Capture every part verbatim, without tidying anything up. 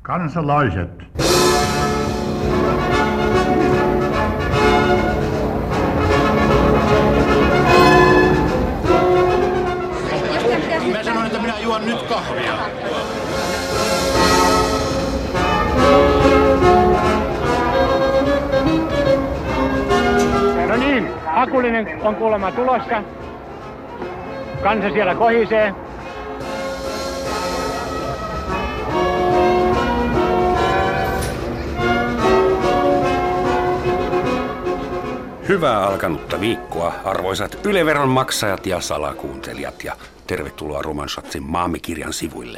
Kansalaiset. Mä sanoin, että minä juon nyt kahvia. No niin, Hakulinen on kuulemma tulossa. Kansa siellä kohisee. Hyvää alkanutta viikkoa, arvoisat Yle-veron maksajat ja salakuuntelijat, ja tervetuloa Romanschatzin Maamme-kirjan sivuille.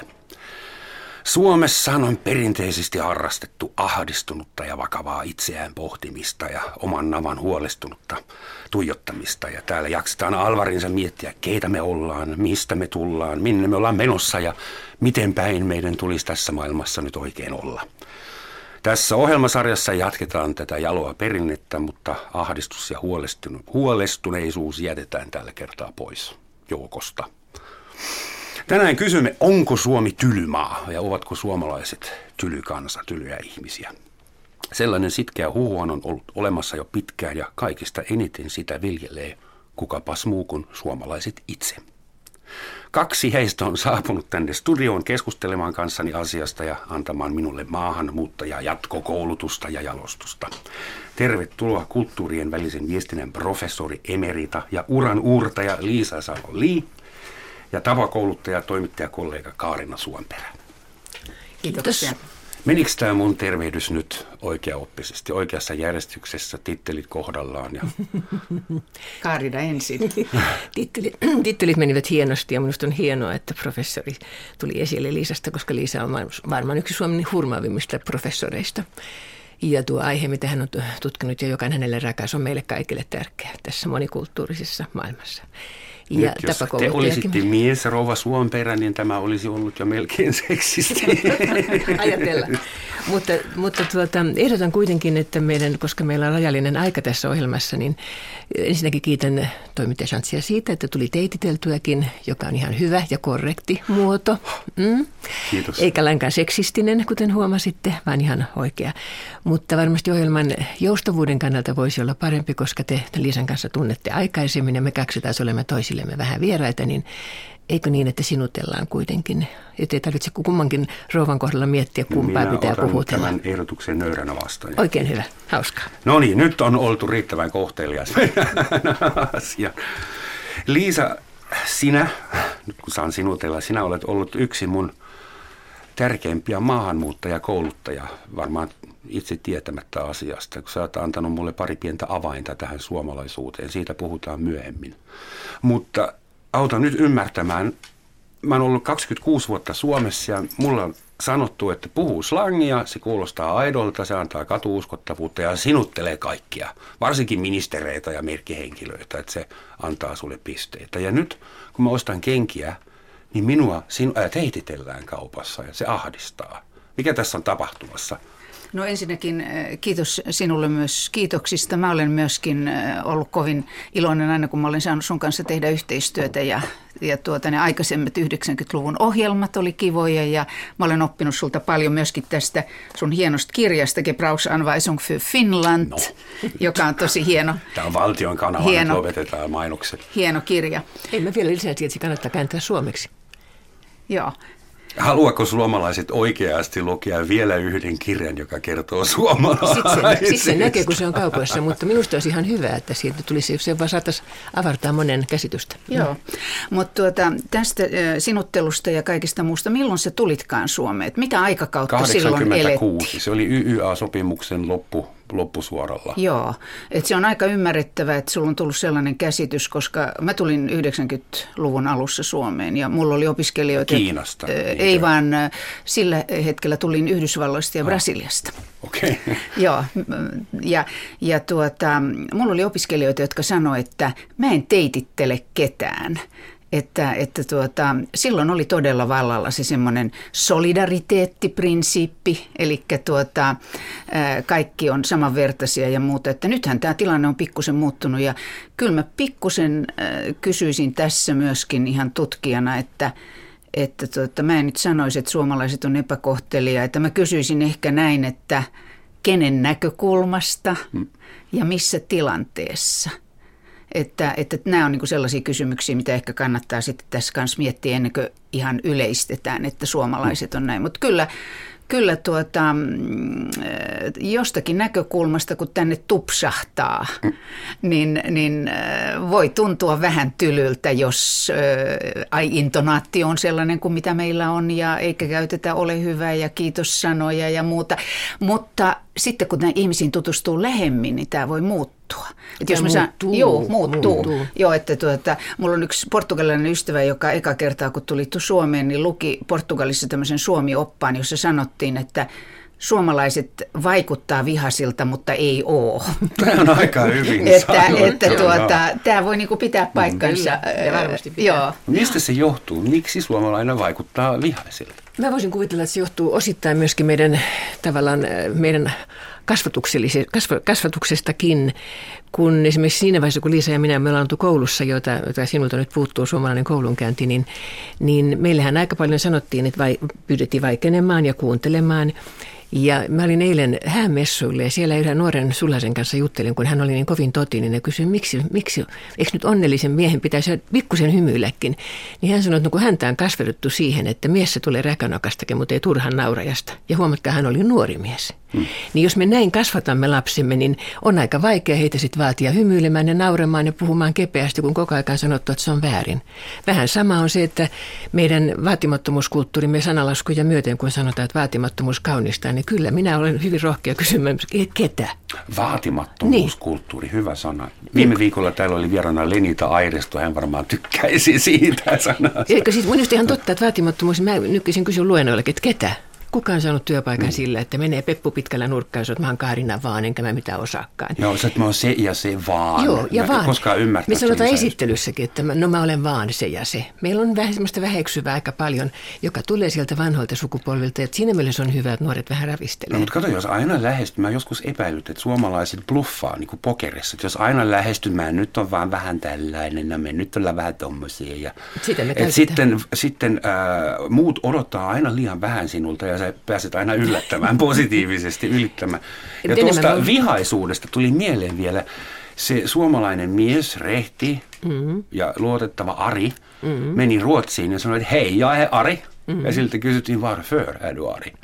Suomessa on perinteisesti harrastettu ahdistunutta ja vakavaa itseään pohtimista ja oman navan huolestunutta tuijottamista. Ja täällä jaksetaan alvarinsa miettiä, keitä me ollaan, mistä me tullaan, minne me ollaan menossa ja miten päin meidän tulisi tässä maailmassa nyt oikein olla. Tässä ohjelmasarjassa jatketaan tätä jaloa perinnettä, mutta ahdistus ja huolestuneisuus jätetään tällä kertaa pois joukosta. Tänään kysymme, onko Suomi tylymaa ja ovatko suomalaiset tylykansa, tylyjä ihmisiä. Sellainen sitkeä huhu on ollut olemassa jo pitkään ja kaikista eniten sitä viljelee kukapas muu kuin suomalaiset itse. Kaksi heistä on saapunut tänne studioon keskustelemaan kanssani asiasta ja antamaan minulle maahanmuuttajaa, jatkokoulutusta ja jalostusta. Tervetuloa kulttuurien välisen viestinnän professori emerita ja uran uurtaja Liisa Salo-Lee ja tavakouluttaja ja toimittajakollega Kaarina Suomperä. Kiitos. Menikö tämä mun tervehdys nyt oikeaoppisesti, oikeassa järjestyksessä, tittelit kohdallaan? Ja... Kaarina ensin. Tittelit, tittelit menivät hienosti ja minusta on hienoa, että professori tuli esille Liisasta, koska Liisa on varmaan yksi Suomen hurmaavimmista professoreista. Ja tuo aihe, mitä hän on tutkinut ja joka on hänelle rakas, on meille kaikille tärkeä tässä monikulttuurisessa maailmassa. Ja nyt, jos te olisitte mies, rouva Suomperä, niin tämä olisi ollut jo melkein seksisti. Ajatella. Mutta, mutta tuota, ehdotan kuitenkin, että meidän, koska meillä on rajallinen aika tässä ohjelmassa, niin ensinnäkin kiitän toimittaja Schantzia siitä, että tuli teititeltyäkin, joka on ihan hyvä ja korrekti muoto. Mm. Kiitos. Eikä lainkaan seksistinen, kuten huomasitte, vaan ihan oikea. Mutta varmasti ohjelman joustavuuden kannalta voisi olla parempi, koska te Liisan kanssa tunnette aikaisemmin ja me kaksi taas olemme toisillemme vähän vieraita, niin eikö niin, että sinutellaan kuitenkin? Että ei tarvitse kummankin rouvan kohdalla miettiä, kumpaa Minä pitää puhutella. Minä otan tämän ehdotuksen nöyränä vastaan. Oikein hyvä, hauskaa. No niin, nyt on oltu riittävän kohtelias asia. Liisa, sinä, nyt kun saan sinutella, sinä olet ollut yksi mun tärkeimpiä maahanmuuttajakouluttajia, varmaan itse tietämättä asiasta, kun sä oot antanut mulle pari pientä avainta tähän suomalaisuuteen. Siitä puhutaan myöhemmin. Mutta auta nyt ymmärtämään. Mä oon ollut kaksikymmentäkuusi vuotta Suomessa ja mulla on sanottu, että puhuu slangia, se kuulostaa aidolta, se antaa katuuskottavuutta ja sinuttelee kaikkia. Varsinkin ministereitä ja merkkihenkilöitä, että se antaa sulle pisteitä. Ja nyt kun mä ostan kenkiä, niin minua sinu- äh, teititellään kaupassa ja se ahdistaa. Mikä tässä on tapahtumassa? No ensinnäkin kiitos sinulle myös kiitoksista. Mä olen myöskin ollut kovin iloinen aina, kun mä olen saanut sun kanssa tehdä yhteistyötä ja, ja tuota, ne aikaisemmat yhdeksänkymmentäluvun ohjelmat oli kivoja ja mä olen oppinut sulta paljon myöskin tästä sun hienosta kirjasta Gebrauchsanweisung für Finland, no. joka on tosi hieno. Tämä on valtion kanava, hieno, nyt lopetetaan mainokset. Hieno kirja. Ei mä vielä lisäksi, että se kannattaa kääntää suomeksi. Joo. Haluatko suomalaiset oikeasti lukea vielä yhden kirjan, joka kertoo suomalaisista? Sitten se, sit se näkee, kun se on kaupoissa, mutta minusta olisi ihan hyvä, että siitä tulisi, jos se vaan saataisiin avartaa monen käsitystä. Joo, mutta tuota, tästä sinuttelusta ja kaikista muusta, milloin sä tulitkaan Suomeen? Mitä aikakautta silloin elettiin? kahdeksankymmentäkuusi, se oli Y Y A-sopimuksen loppu. loppusuoralla. Joo, että se on aika ymmärrettävää, että sulla on tullut sellainen käsitys, koska mä tulin yhdeksänkymmentäluvun alussa Suomeen ja mulla oli opiskelijoita. Kiinasta. Ää, ei vaan sillä hetkellä tulin Yhdysvalloista ja ah. Brasiliasta. Okei. Okay. Joo, ja, ja tuota, mulla oli opiskelijoita, jotka sanoivat, että mä en teitittele ketään. Että, että tuota, silloin oli todella vallalla se semmoinen solidariteettiprinsiippi, eli tuota, kaikki on samanvertaisia ja muuta. Että nythän tämä tilanne on pikkusen muuttunut ja kyllä mä pikkusen kysyisin tässä myöskin ihan tutkijana, että että tuota, mä en nyt sanoisi, että suomalaiset on epäkohteliaita. Mä kysyisin ehkä näin, että kenen näkökulmasta hmm. ja missä tilanteessa. Että, että nämä on niin kuin sellaisia kysymyksiä, mitä ehkä kannattaa sitten tässä kanssa miettiä ennen kuin ihan yleistetään, että suomalaiset on näin. Mutta kyllä, kyllä tuota, jostakin näkökulmasta, kun tänne tupsahtaa, mm. niin, niin voi tuntua vähän tylyltä, jos ai, intonaatio on sellainen kuin mitä meillä on ja eikä käytetä ole hyvä ja kiitos sanoja ja muuta. Mutta sitten kun näihin ihmisiin tutustuu lähemmin, niin tämä voi muuttua. Että jos muuttuu, saan, joo, muuttuu. muuttuu. Joo, että tuota, mulla on yksi portugalilainen ystävä, joka eka kertaa, kun tuli Suomeen, niin luki Portugalissa tämmöisen Suomi-oppaan, jossa sanottiin, että suomalaiset vaikuttaa vihasilta, mutta ei ole. Tämä on aika hyvin että, että tuota, tämä voi niinku pitää paikkansa. Ja varmasti pitää. Joo. Mistä se johtuu? Miksi suomalainen vaikuttaa vihaisilta? Mä voisin kuvitella, että se johtuu osittain myöskin meidän tavallaan meidän kasvatuksestakin, kun esimerkiksi siinä vaiheessa, kun Liisa ja minä me ollaan oltu koulussa, jota, jota sinulta nyt puuttuu suomalainen koulunkäynti, niin, niin meillähän aika paljon sanottiin, että vai, pyydettiin vaikenemaan ja kuuntelemaan. Ja mä olin eilen häämessuille ja siellä yhden nuoren Sulasen kanssa juttelin, kun hän oli niin kovin totinen ja kysyin, miksi, miksi eikö nyt onnellisen miehen pitäisi pikkusen hymyilläkin. Niin hän sanoi, että no, kun häntä on kasvatettu siihen, että mies se tulee räkänokastakin, mutta ei turhan naurajasta. Ja huomatkaa, hän oli nuori mies. Hmm. Niin jos me näin kasvatamme lapsemme, niin on aika vaikea heitä sitten vaatia hymyilemään ja nauramaan ja puhumaan kepeästi, kun koko ajan sanottu, että se on väärin. Vähän sama on se, että meidän vaatimattomuuskulttuurimme sanalaskuja myöten, kun sanotaan, että vaatimattomuus kaunistaa, niin kyllä minä olen hyvin rohkea kysymään, ketä? Vaatimattomuuskulttuuri, niin. Hyvä sana. Viime viikolla täällä oli vieraana Lenita Airesto, hän varmaan tykkäisi siitä sanasta. Eikö siis mun ihan totta, että vaatimattomuus, mä nykyisin kysyn luennoillekin, että ketä? Kuka on saanut työpaikan mm. sillä, että menee Peppu pitkällä nurkkaan, että mä oon Kaarina vaan, enkä mä mitään osaakaan. Joo, se, että mä oon se ja se vaan. Joo, ja mä vaan. Koskaan ymmärtänyt. Me sanotaan esittelyssäkin, että mä, no mä olen vaan se ja se. Meillä on vähän semmoista väheksyvää aika paljon, joka tulee sieltä vanhoilta sukupolvilta, että siinä mielessä on hyvä, että nuoret vähän ravistelee. No, mutta kato, jos aina lähestyy, mä joskus epäilyt, että suomalaiset bluffaa niin kuin pokerissa, että jos aina lähestymään, nyt on vaan vähän tällainen, ja me nyt ollaan vähän tommosia. Ja, sitä me et sitten sitten äh, muut odottaa aina liian vähän sinulta ja sä pääset aina yllättämään positiivisesti ylittämään. Ja tuosta vihaisuudesta tuli mieleen vielä se suomalainen mies, rehti mm-hmm. ja luotettava Ari, mm-hmm. meni Ruotsiin ja sanoi, että hei, jag är Ari. Mm-hmm. Ja siltä kysyttiin, varför är du Ari?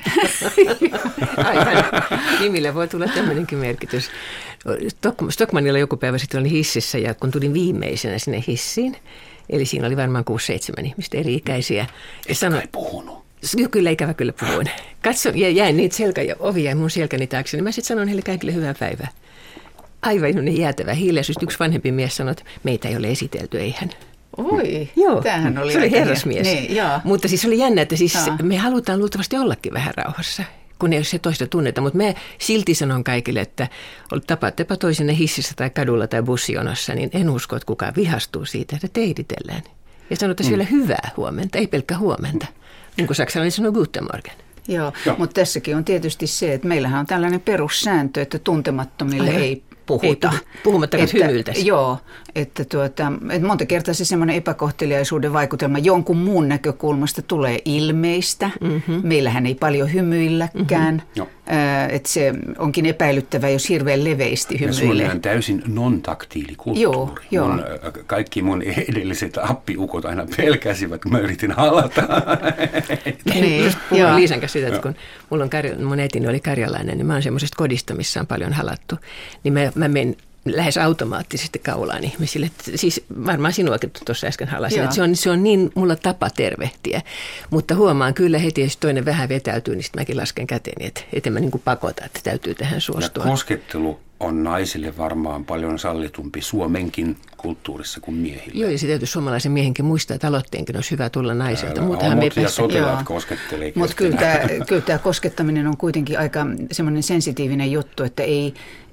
Aivan. Nimillä voi tulla tämmöinenkin merkitys. Stockmanilla joku päivä sitten oli hississä ja kun tulin viimeisenä sinne hissiin, eli siinä oli varmaan kuusi seitsemän ihmistä eri ikäisiä. Ei sanoi puhunut. Kyllä, ikävä kyllä puhuin. Katso, ja jäin niitä selkä ja ovi jäi mun selkäni taakse, niin mä sitten sanon heille kaikille hyvää päivää. Aivan jäätävä hiljaisuus. Yksi vanhempi mies sanoi, että meitä ei ole esitelty, eihän. Oi, joo, tämähän oli se oli herrasmies. Niin, mutta siis oli jännä, että siis me halutaan luultavasti ollakin vähän rauhassa, kun ei se toista tunneta. Mutta mä silti sanon kaikille, että tapaattepa toisenne hississä tai kadulla tai bussijonossa, niin en usko, että kukaan vihastuu siitä, että teiditellään. Ja sanotaan mm. vielä hyvää huomenta, ei pelkkä huomenta. Niin kuin saksalainen sanoo Guten Morgen. Joo, Joo, mutta tässäkin on tietysti se, että meillähän on tällainen perussääntö, että tuntemattomille Aivan. ei puhuta. Ei, puhumattakaan hymyiltäisi. Joo, että, tuota, että monta kertaa se semmoinen epäkohteliaisuuden vaikutelma jonkun muun näkökulmasta tulee ilmeistä. Mm-hmm. Meillähän ei paljon hymyilläkään. Mm-hmm. Että se onkin epäilyttävää, jos hirveän leveästi hymyilee. Se on täysin non-taktiilikulttuuri. Joo, joo. Mun, kaikki mun edelliset appiukot aina pelkäsivät, kun mä yritin halata. Niin, just puhuin Liisan kanssa sitä, että kun mulla on Karja, mun äitini oli karjalainen, niin mä oon semmoisesta kodista, missä on paljon halattu. Niin mä, mä menen lähes automaattisesti kaulaan ihmisille. Että siis varmaan sinuakin tuossa äsken halasin, että se on, se on niin mulla tapa tervehtiä. Mutta huomaan kyllä heti, jos toinen vähän vetäytyy, niin sitten mäkin lasken käteeni, että et mä niin kuin pakota, että täytyy tähän suostua. Ja koskettelu on naisille varmaan paljon sallitumpi Suomenkin kulttuurissa kuin miehille. Joo, ja se täytyy suomalaisen miehenkin muistaa, että aloitteenkin olisi hyvä tulla naiselta. Muutenhan me ja sotilaat koskettelee. Mutta kyllä tämä, kyllä tämä koskettaminen on kuitenkin aika semmoinen sensitiivinen juttu, että ei...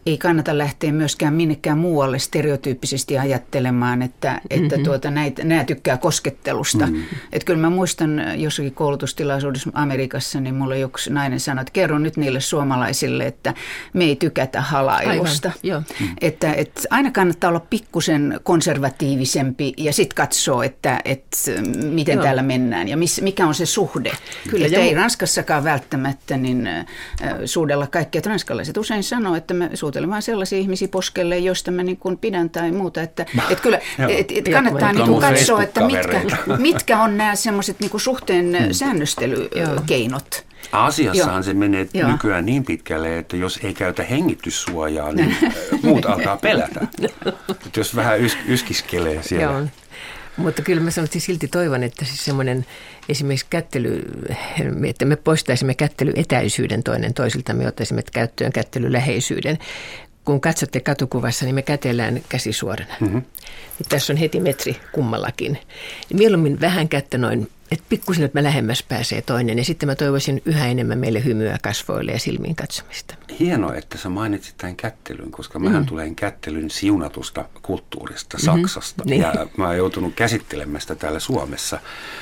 ei kannata lähteä myöskään minnekään muualle stereotyyppisesti ajattelemaan, että, mm-hmm. että tuota, näitä, nämä tykkää koskettelusta. Mm-hmm. Että kyllä mä muistan jossakin koulutustilaisuudessa Amerikassa, niin mulle joku nainen sanoi, että kerro nyt niille suomalaisille, että me ei tykätä halailusta. Aivan, että, että aina kannattaa olla pikkusen konservatiivisempi ja sitten katsoo, että, että miten joo. täällä mennään ja miss, mikä on se suhde. Kyllä, että ei Ranskassakaan välttämättä niin, äh, suudella kaikkea. Ranskalaiset usein sanoo, että me suutelen vain sellaisia ihmisiä poskelle, joista mä niin kuin pidän tai muuta. Että, et kyllä et, et kannattaa niin kuin katsoa, että mitkä, mitkä on nämä semmoiset niin kuin suhteen hmm. säännöstelykeinot. Aasiassahan Joo. se menee Joo. nykyään niin pitkälle, että jos ei käytä hengityssuojaa, niin muut alkaa pelätä. Että jos vähän ys- yskiskelee siellä. Joo. Mutta kyllä mä sanoisin silti toivon, että siis semmoinen esimerkiksi kättely, että me poistaisimme kättelyetäisyyden toinen toisilta, me ottaisimme käyttöön kättelyläheisyyden. Kun katsotte katukuvassa, niin me kätellään käsi suorana. Mm-hmm. Tässä on heti metri kummallakin. Mieluummin vähän kättä noin, että pikkusen, että mä lähemmäs pääsee toinen. Ja sitten mä toivoisin yhä enemmän meille hymyä kasvoille ja silmiin katsomista. Hienoa, että sä mainitsit tämän kättelyn, koska mähän mm-hmm. tulen kättelyn siunatusta kulttuurista, mm-hmm. Saksasta. Niin. Ja mä oon joutunut käsittelemästä sitä täällä Suomessa.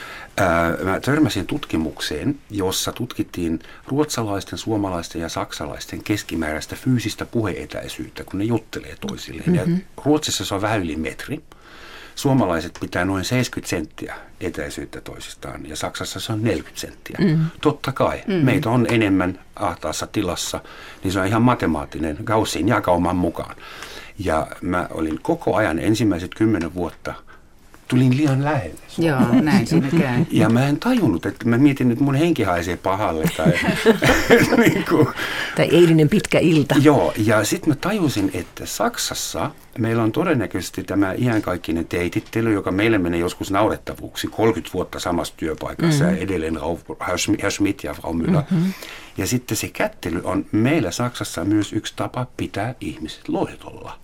Mä törmäsin tutkimukseen, jossa tutkittiin ruotsalaisten, suomalaisten ja saksalaisten keskimääräistä fyysistä puheetäisyyttä, kun ne juttelee toisilleen. Mm-hmm. Ja Ruotsissa se on vähän yli metri. Suomalaiset pitää noin seitsemänkymmentä senttiä etäisyyttä toisistaan ja Saksassa se on neljäkymmentä senttiä. Mm-hmm. Totta kai. Mm-hmm. Meitä on enemmän ahtaassa tilassa, niin se on ihan matemaattinen Gaussin jakauman mukaan. Ja mä olin koko ajan ensimmäiset kymmenen vuotta tulin liian lähelle. Joo, näin siinä käy. Ja mä en tajunnut, että mä mietin, että mun henki haisee pahalle. Tai, niin kuin, tai eilinen pitkä ilta. Joo, ja sitten mä tajusin, että Saksassa meillä on todennäköisesti tämä iankaikkinen teitittely, joka meille menee joskus naurettavuuksi. kolmekymmentä vuotta samassa työpaikassa mm-hmm. ja edelleen Herr Schmidt ja Frau Müller. Mm-hmm. Ja sitten se kättely on meillä Saksassa myös yksi tapa pitää ihmiset loitolla.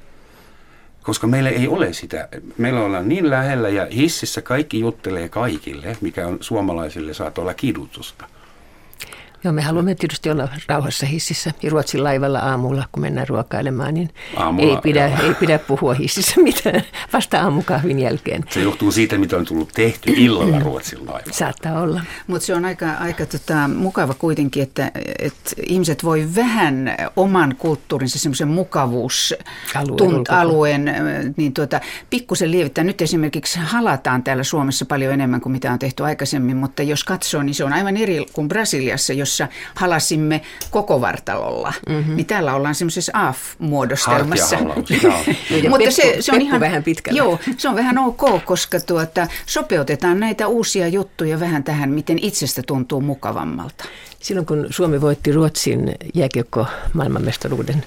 Koska meillä ei ole sitä. Meillä ollaan niin lähellä ja hississä kaikki juttelee kaikille, mikä on suomalaisille saattaa olla kidutusta. Joo, me haluamme tietysti olla rauhassa hississä ja Ruotsin laivalla aamulla, kun mennään ruokailemaan, niin aamulla, ei, pidä, ei pidä puhua hississä mitään vasta aamukahvin jälkeen. Se johtuu siitä, mitä on tullut tehty illalla Ruotsin laivalla. Saattaa olla. Mutta se on aika, aika tota, mukava kuitenkin, että, että ihmiset voi vähän oman kulttuurinsa semmoisen mukavuusalueen niin tuota, pikkusen lievittää. Nyt esimerkiksi halataan täällä Suomessa paljon enemmän kuin mitä on tehty aikaisemmin, mutta jos katsoo, niin se on aivan eri kuin Brasiliassa, jossa halasimme koko vartalolla. Mm-hmm. Niin täällä ollaan semmoisessa A F-muodostelmassa. Mutta se, se on ihan vähän pitkällä. Joo, se on vähän ok, koska tuota, sopeutetaan näitä uusia juttuja vähän tähän, miten itsestä tuntuu mukavammalta. Silloin kun Suomi voitti Ruotsin jääkiekko maailmanmestaruuden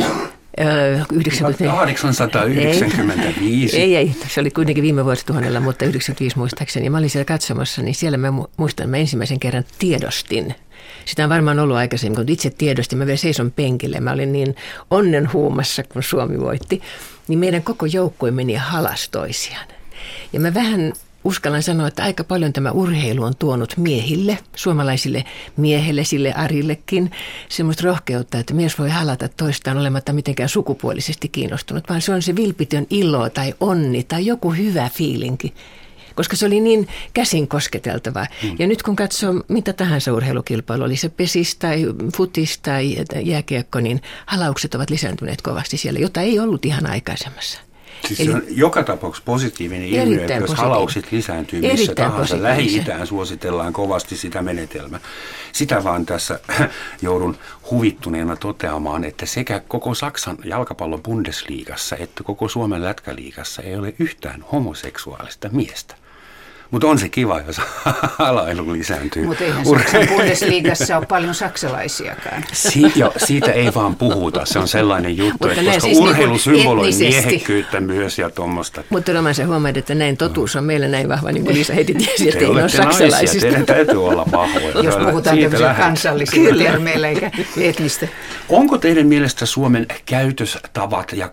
kahdeksansataayhdeksänkymmentäviisi. Ei, ei, se oli kuitenkin viime vuosituhannella, mutta yhdeksänkymmentäviisi muistaakseni. Mä olin siellä katsomassa, niin siellä mä muistan, mä ensimmäisen kerran tiedostin. Sitä on varmaan ollut aikaisemmin, kun itse tiedostin. Mä vielä seison penkille. Mä olin niin onnen huumassa, kun Suomi voitti. Niin meidän koko joukkue meni halas toisiaan. Ja mä vähän uskallan sanoa, että aika paljon tämä urheilu on tuonut miehille, suomalaisille miehelle, sille Arillekin, semmoista rohkeutta, että mies voi halata toistaan olematta mitenkään sukupuolisesti kiinnostunut, vaan se on se vilpitön ilo tai onni tai joku hyvä fiilinki, koska se oli niin käsin kosketeltavaa. Hmm. Ja nyt kun katsoo mitä tahansa urheilukilpailu, oli se pesis tai futis tai jääkiekko, niin halaukset ovat lisääntyneet kovasti siellä, jota ei ollut ihan aikaisemmassa. Siis se on joka tapauksessa positiivinen ilmiö, että jos halaukset lisääntyy missä erittäin tahansa. Lähi-Itään suositellaan kovasti sitä menetelmää. Sitä vaan tässä joudun huvittuneena toteamaan, että sekä koko Saksan jalkapallon Bundesliigassa että koko Suomen lätkäliigassa ei ole yhtään homoseksuaalista miestä. Mutta on se kiva, jos halailu lisääntyy. Mutta eihän Saksan Bundesliigassa ole paljon saksalaisiakaan. Si- jo, siitä ei vaan puhuta. Se on sellainen juttu, että koska siis urheilu symboloi miehekkyyttä myös ja tuommoista. Mutta Roman, sä huomaat, että näin totuus on meillä näin vahva, niin kuin Liisa heti tiesi, että ei ole saksalaisista. Teidän täytyy olla vahvoja. Jos puhutaan tämmöisiä kansallisia termeillä eikä etnistä. Onko teidän mielestä Suomen käytöstavat ja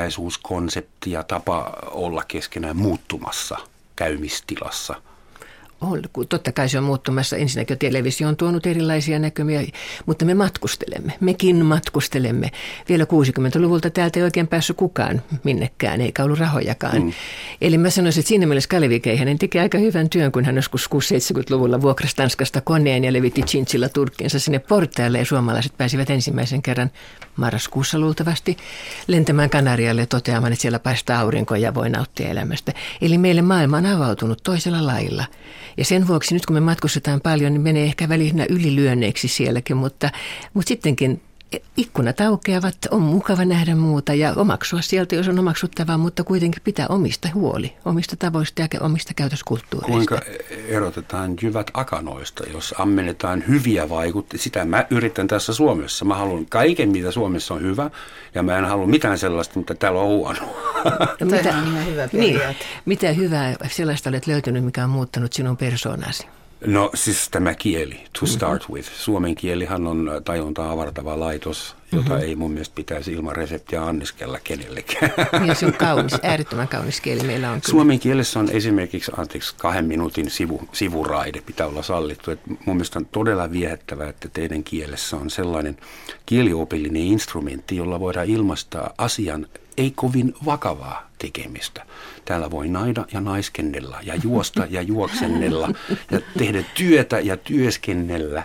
kohteliaisuuskonsepti ja tapa olla keskenään muuttumassa käymistilassa? Totta kai se on muuttumassa. Ensinnäkin televisio on tuonut erilaisia näkymiä, mutta me matkustelemme. Mekin matkustelemme. Vielä kuusikymmentäluvulta täältä ei oikein päässyt kukaan minnekään, eikä ollut rahojakaan. Mm. Eli mä sanoisin, että siinä mielessä Kalevi Keihänen teki aika hyvän työn, kun hän joskus kuusikymmentä-seitsemänkymmentäluvulla vuokrasi Tanskasta koneen ja levitti chinchilla turkkiinsa sinne portaille. Ja suomalaiset pääsivät ensimmäisen kerran marraskuussa luultavasti lentämään Kanarialle ja toteamaan, että siellä paistaa aurinko ja voi nauttia elämästä. Eli meille maailma on avautunut toisella lailla. Ja sen vuoksi nyt kun me matkustetaan paljon, niin menee ehkä välissä ylilyönneiksi sielläkin, mutta, mutta sittenkin ikkunat aukeavat, on mukava nähdä muuta ja omaksua sieltä, jos on omaksuttavaa, mutta kuitenkin pitää omista huoli, omista tavoista ja omista käytöskulttuureista. Kuinka erotetaan jyvät akanoista, jos ammennetaan hyviä vaikutteita? Sitä mä yritän tässä Suomessa. Mä haluan kaiken, mitä Suomessa on hyvä, ja mä en halua mitään sellaista, mitä täällä on huonoa. No, mitä, on ihan hyvä periaate. Niin, mitä hyvää sellaista olet löytynyt, mikä on muuttanut sinun persoonasi? No siis tämä kieli, to start mm-hmm. with. Suomen kielihan on tajuntaa avartava laitos, jota mm-hmm. ei mun mielestä pitäisi ilman reseptiä anniskella kenellekään. Ja se on kaunis, äärettömän kaunis kieli meillä on. Kyllä. Suomen kielessä on esimerkiksi anteeksi, kahden minuutin sivu, sivuraide pitää olla sallittu. Et mun mielestä on todella viehättävää, että teidän kielessä on sellainen kieliopillinen instrumentti, jolla voidaan ilmaista asian ei kovin vakavaa tekemistä. Täällä voi naida ja naiskennella ja juosta ja juoksennella ja tehdä työtä ja työskennellä.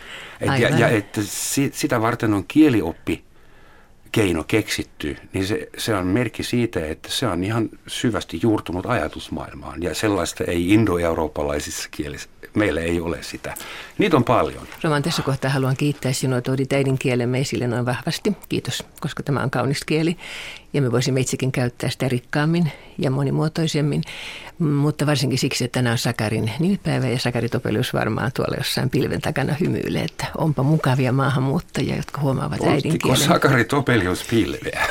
Et ja, ja että sitä varten on kielioppi keino keksitty, niin se, se on merkki siitä, että se on ihan syvästi juurtunut ajatusmaailmaan. Ja sellaista ei indoeurooppalaisissa kielissä. Meillä ei ole sitä. Niitä on paljon. Roman, tässä kohtaa haluan kiittää sinua, että otit äidinkielemme esille noin vahvasti. Kiitos, koska tämä on kaunis kieli. Ja me voisimme itsekin käyttää sitä rikkaammin ja monimuotoisemmin. Mutta varsinkin siksi, että tänään on Sakarin nimipäivä ja Sakari Topelius varmaan tuolla jossain pilven takana hymyilee, että onpa mukavia maahanmuuttajia, jotka huomaavat Polttiko äidinkielen. Sakari Topelius pilveä?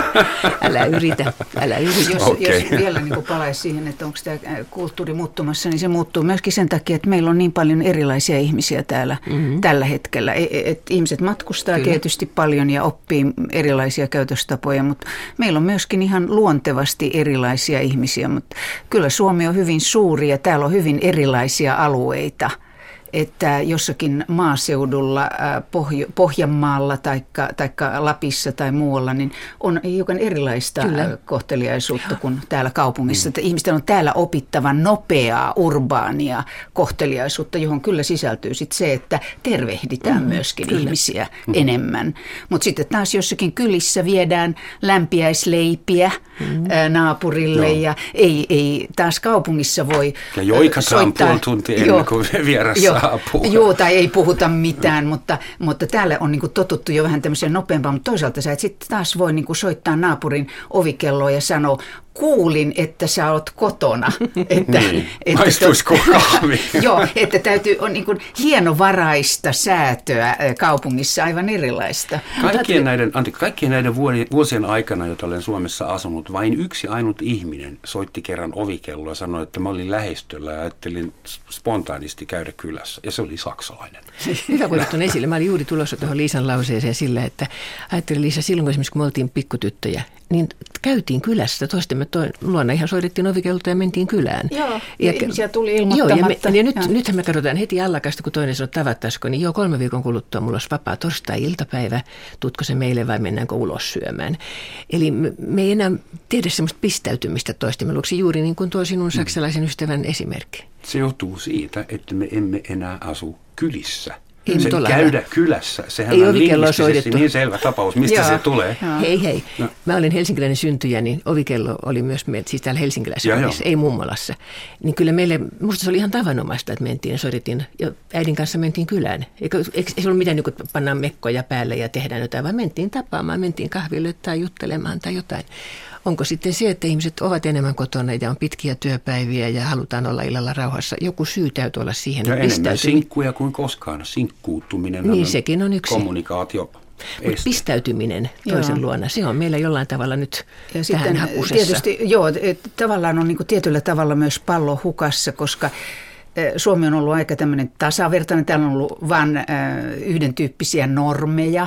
Älä yritä, älä yritä. Jos, okay. jos vielä niin palaisi siihen, että onko tämä kulttuuri muuttumassa, niin se muuttuu myöskin sen takia, että meillä on niin paljon erilaisia ihmisiä täällä mm-hmm. tällä hetkellä. Et, et ihmiset matkustaa Kyllä. tietysti paljon ja oppii erilaisia käytöstapoja, mutta meillä on myöskin ihan luontevasti erilaisia ihmisiä, mutta kyllä Suomi on hyvin suuri ja täällä on hyvin erilaisia alueita. Että jossakin maaseudulla, Pohj- Pohjanmaalla tai Lapissa tai muualla, niin on hiukan erilaista Kyllä. kohteliaisuutta kuin täällä kaupungissa. Että ihmisten on täällä opittava nopeaa, urbaania kohteliaisuutta, johon kyllä sisältyy sit se, että tervehditään mm, myöskin kyllä. ihmisiä mm. enemmän. Mutta sitten taas jossakin kylissä viedään lämpiäisleipiä mm. naapurille Joo. ja ei, ei taas kaupungissa voi ja joikataan puoli tuntia ennen kuin vieras Joo, Joo, tai ei puhuta mitään, mutta, mutta täällä on niin kuin totuttu jo vähän tämmöiseen nopeampaan, mutta toisaalta sä et sitten taas voi niin kuin soittaa naapurin ovikelloa ja sanoa, kuulin, että sä oot kotona. Että, niin. että maistuisiko kahvi? Joo, että täytyy, on niin kuin hienovaraista säätöä kaupungissa, aivan erilaista. Kaikkien näiden, anteeksi, kaikkien näiden vuosien aikana, joita olen Suomessa asunut, vain yksi ainut ihminen soitti kerran ovikelloa ja sanoi, että mä olin lähistöllä ja ajattelin spontaanisti käydä kylässä. Ja se oli saksalainen. Hyvä, kun tuon esille. Mä olin juuri tulossa tuohon Liisan lauseeseen sillä, että ajattelin Liisa, silloin kun esimerkiksi kun me oltiin pikkutyttöjä, niin käytiin kylässä. Toistemme toi, luona ihan soitettiin ovikellolta ja mentiin kylään. Joo, ja, ja ihmisiä tuli ilmoittamatta. Joo, ja, me, ja nyt, nythän me katsotaan heti allakasta, kun toinen sanoo tavattaisiko, niin joo, kolme viikon kuluttua mulla olisi vapaa torstai-iltapäivä. Tuutko se meille vai mennäänkö ulos syömään? Eli me, me ei enää tiedä semmoista pistäytymistä toistemme luoksi, juuri niin kuin tuo sinun saksalaisen ystävän esimerkki. Se johtuu siitä, että me emme enää asu kylissä. Ei, se käydä kylässä, sehän ei on lingvistisesti niin selvä tapaus, mistä se tulee. Joo. Hei hei, no. Mä olin helsinkiläinen syntyjä, niin ovikello oli myös meillä, siis täällä helsinkiläisessä, ei mummolassa. Niin kyllä meille, musta se oli ihan tavanomaista, että mentiin ja soitettiin, ja äidin kanssa mentiin kylään. Eikö, eikö ei se ollut mitään, niin kuin pannaan mekkoja päälle ja tehdään jotain, vaan mentiin tapaamaan, mentiin kahville tai juttelemaan tai jotain. Onko sitten se, että ihmiset ovat enemmän kotona ja on pitkiä työpäiviä ja halutaan olla illalla rauhassa? Joku syy täytyy olla siihen. Ja enemmän sinkkuja kuin koskaan. Sinkkuuttuminen niin, on sekin on yksi. Kommunikaatio. Mutta pistäytyminen toisen joo. luona, se on meillä jollain tavalla nyt ja tähän hakusessa. Tietysti, joo, et, tavallaan on niin kuin tietyllä tavalla myös pallo hukassa, koska Suomi on ollut aika tämmöinen tasavertainen, täällä on ollut vain yhden tyyppisiä normeja.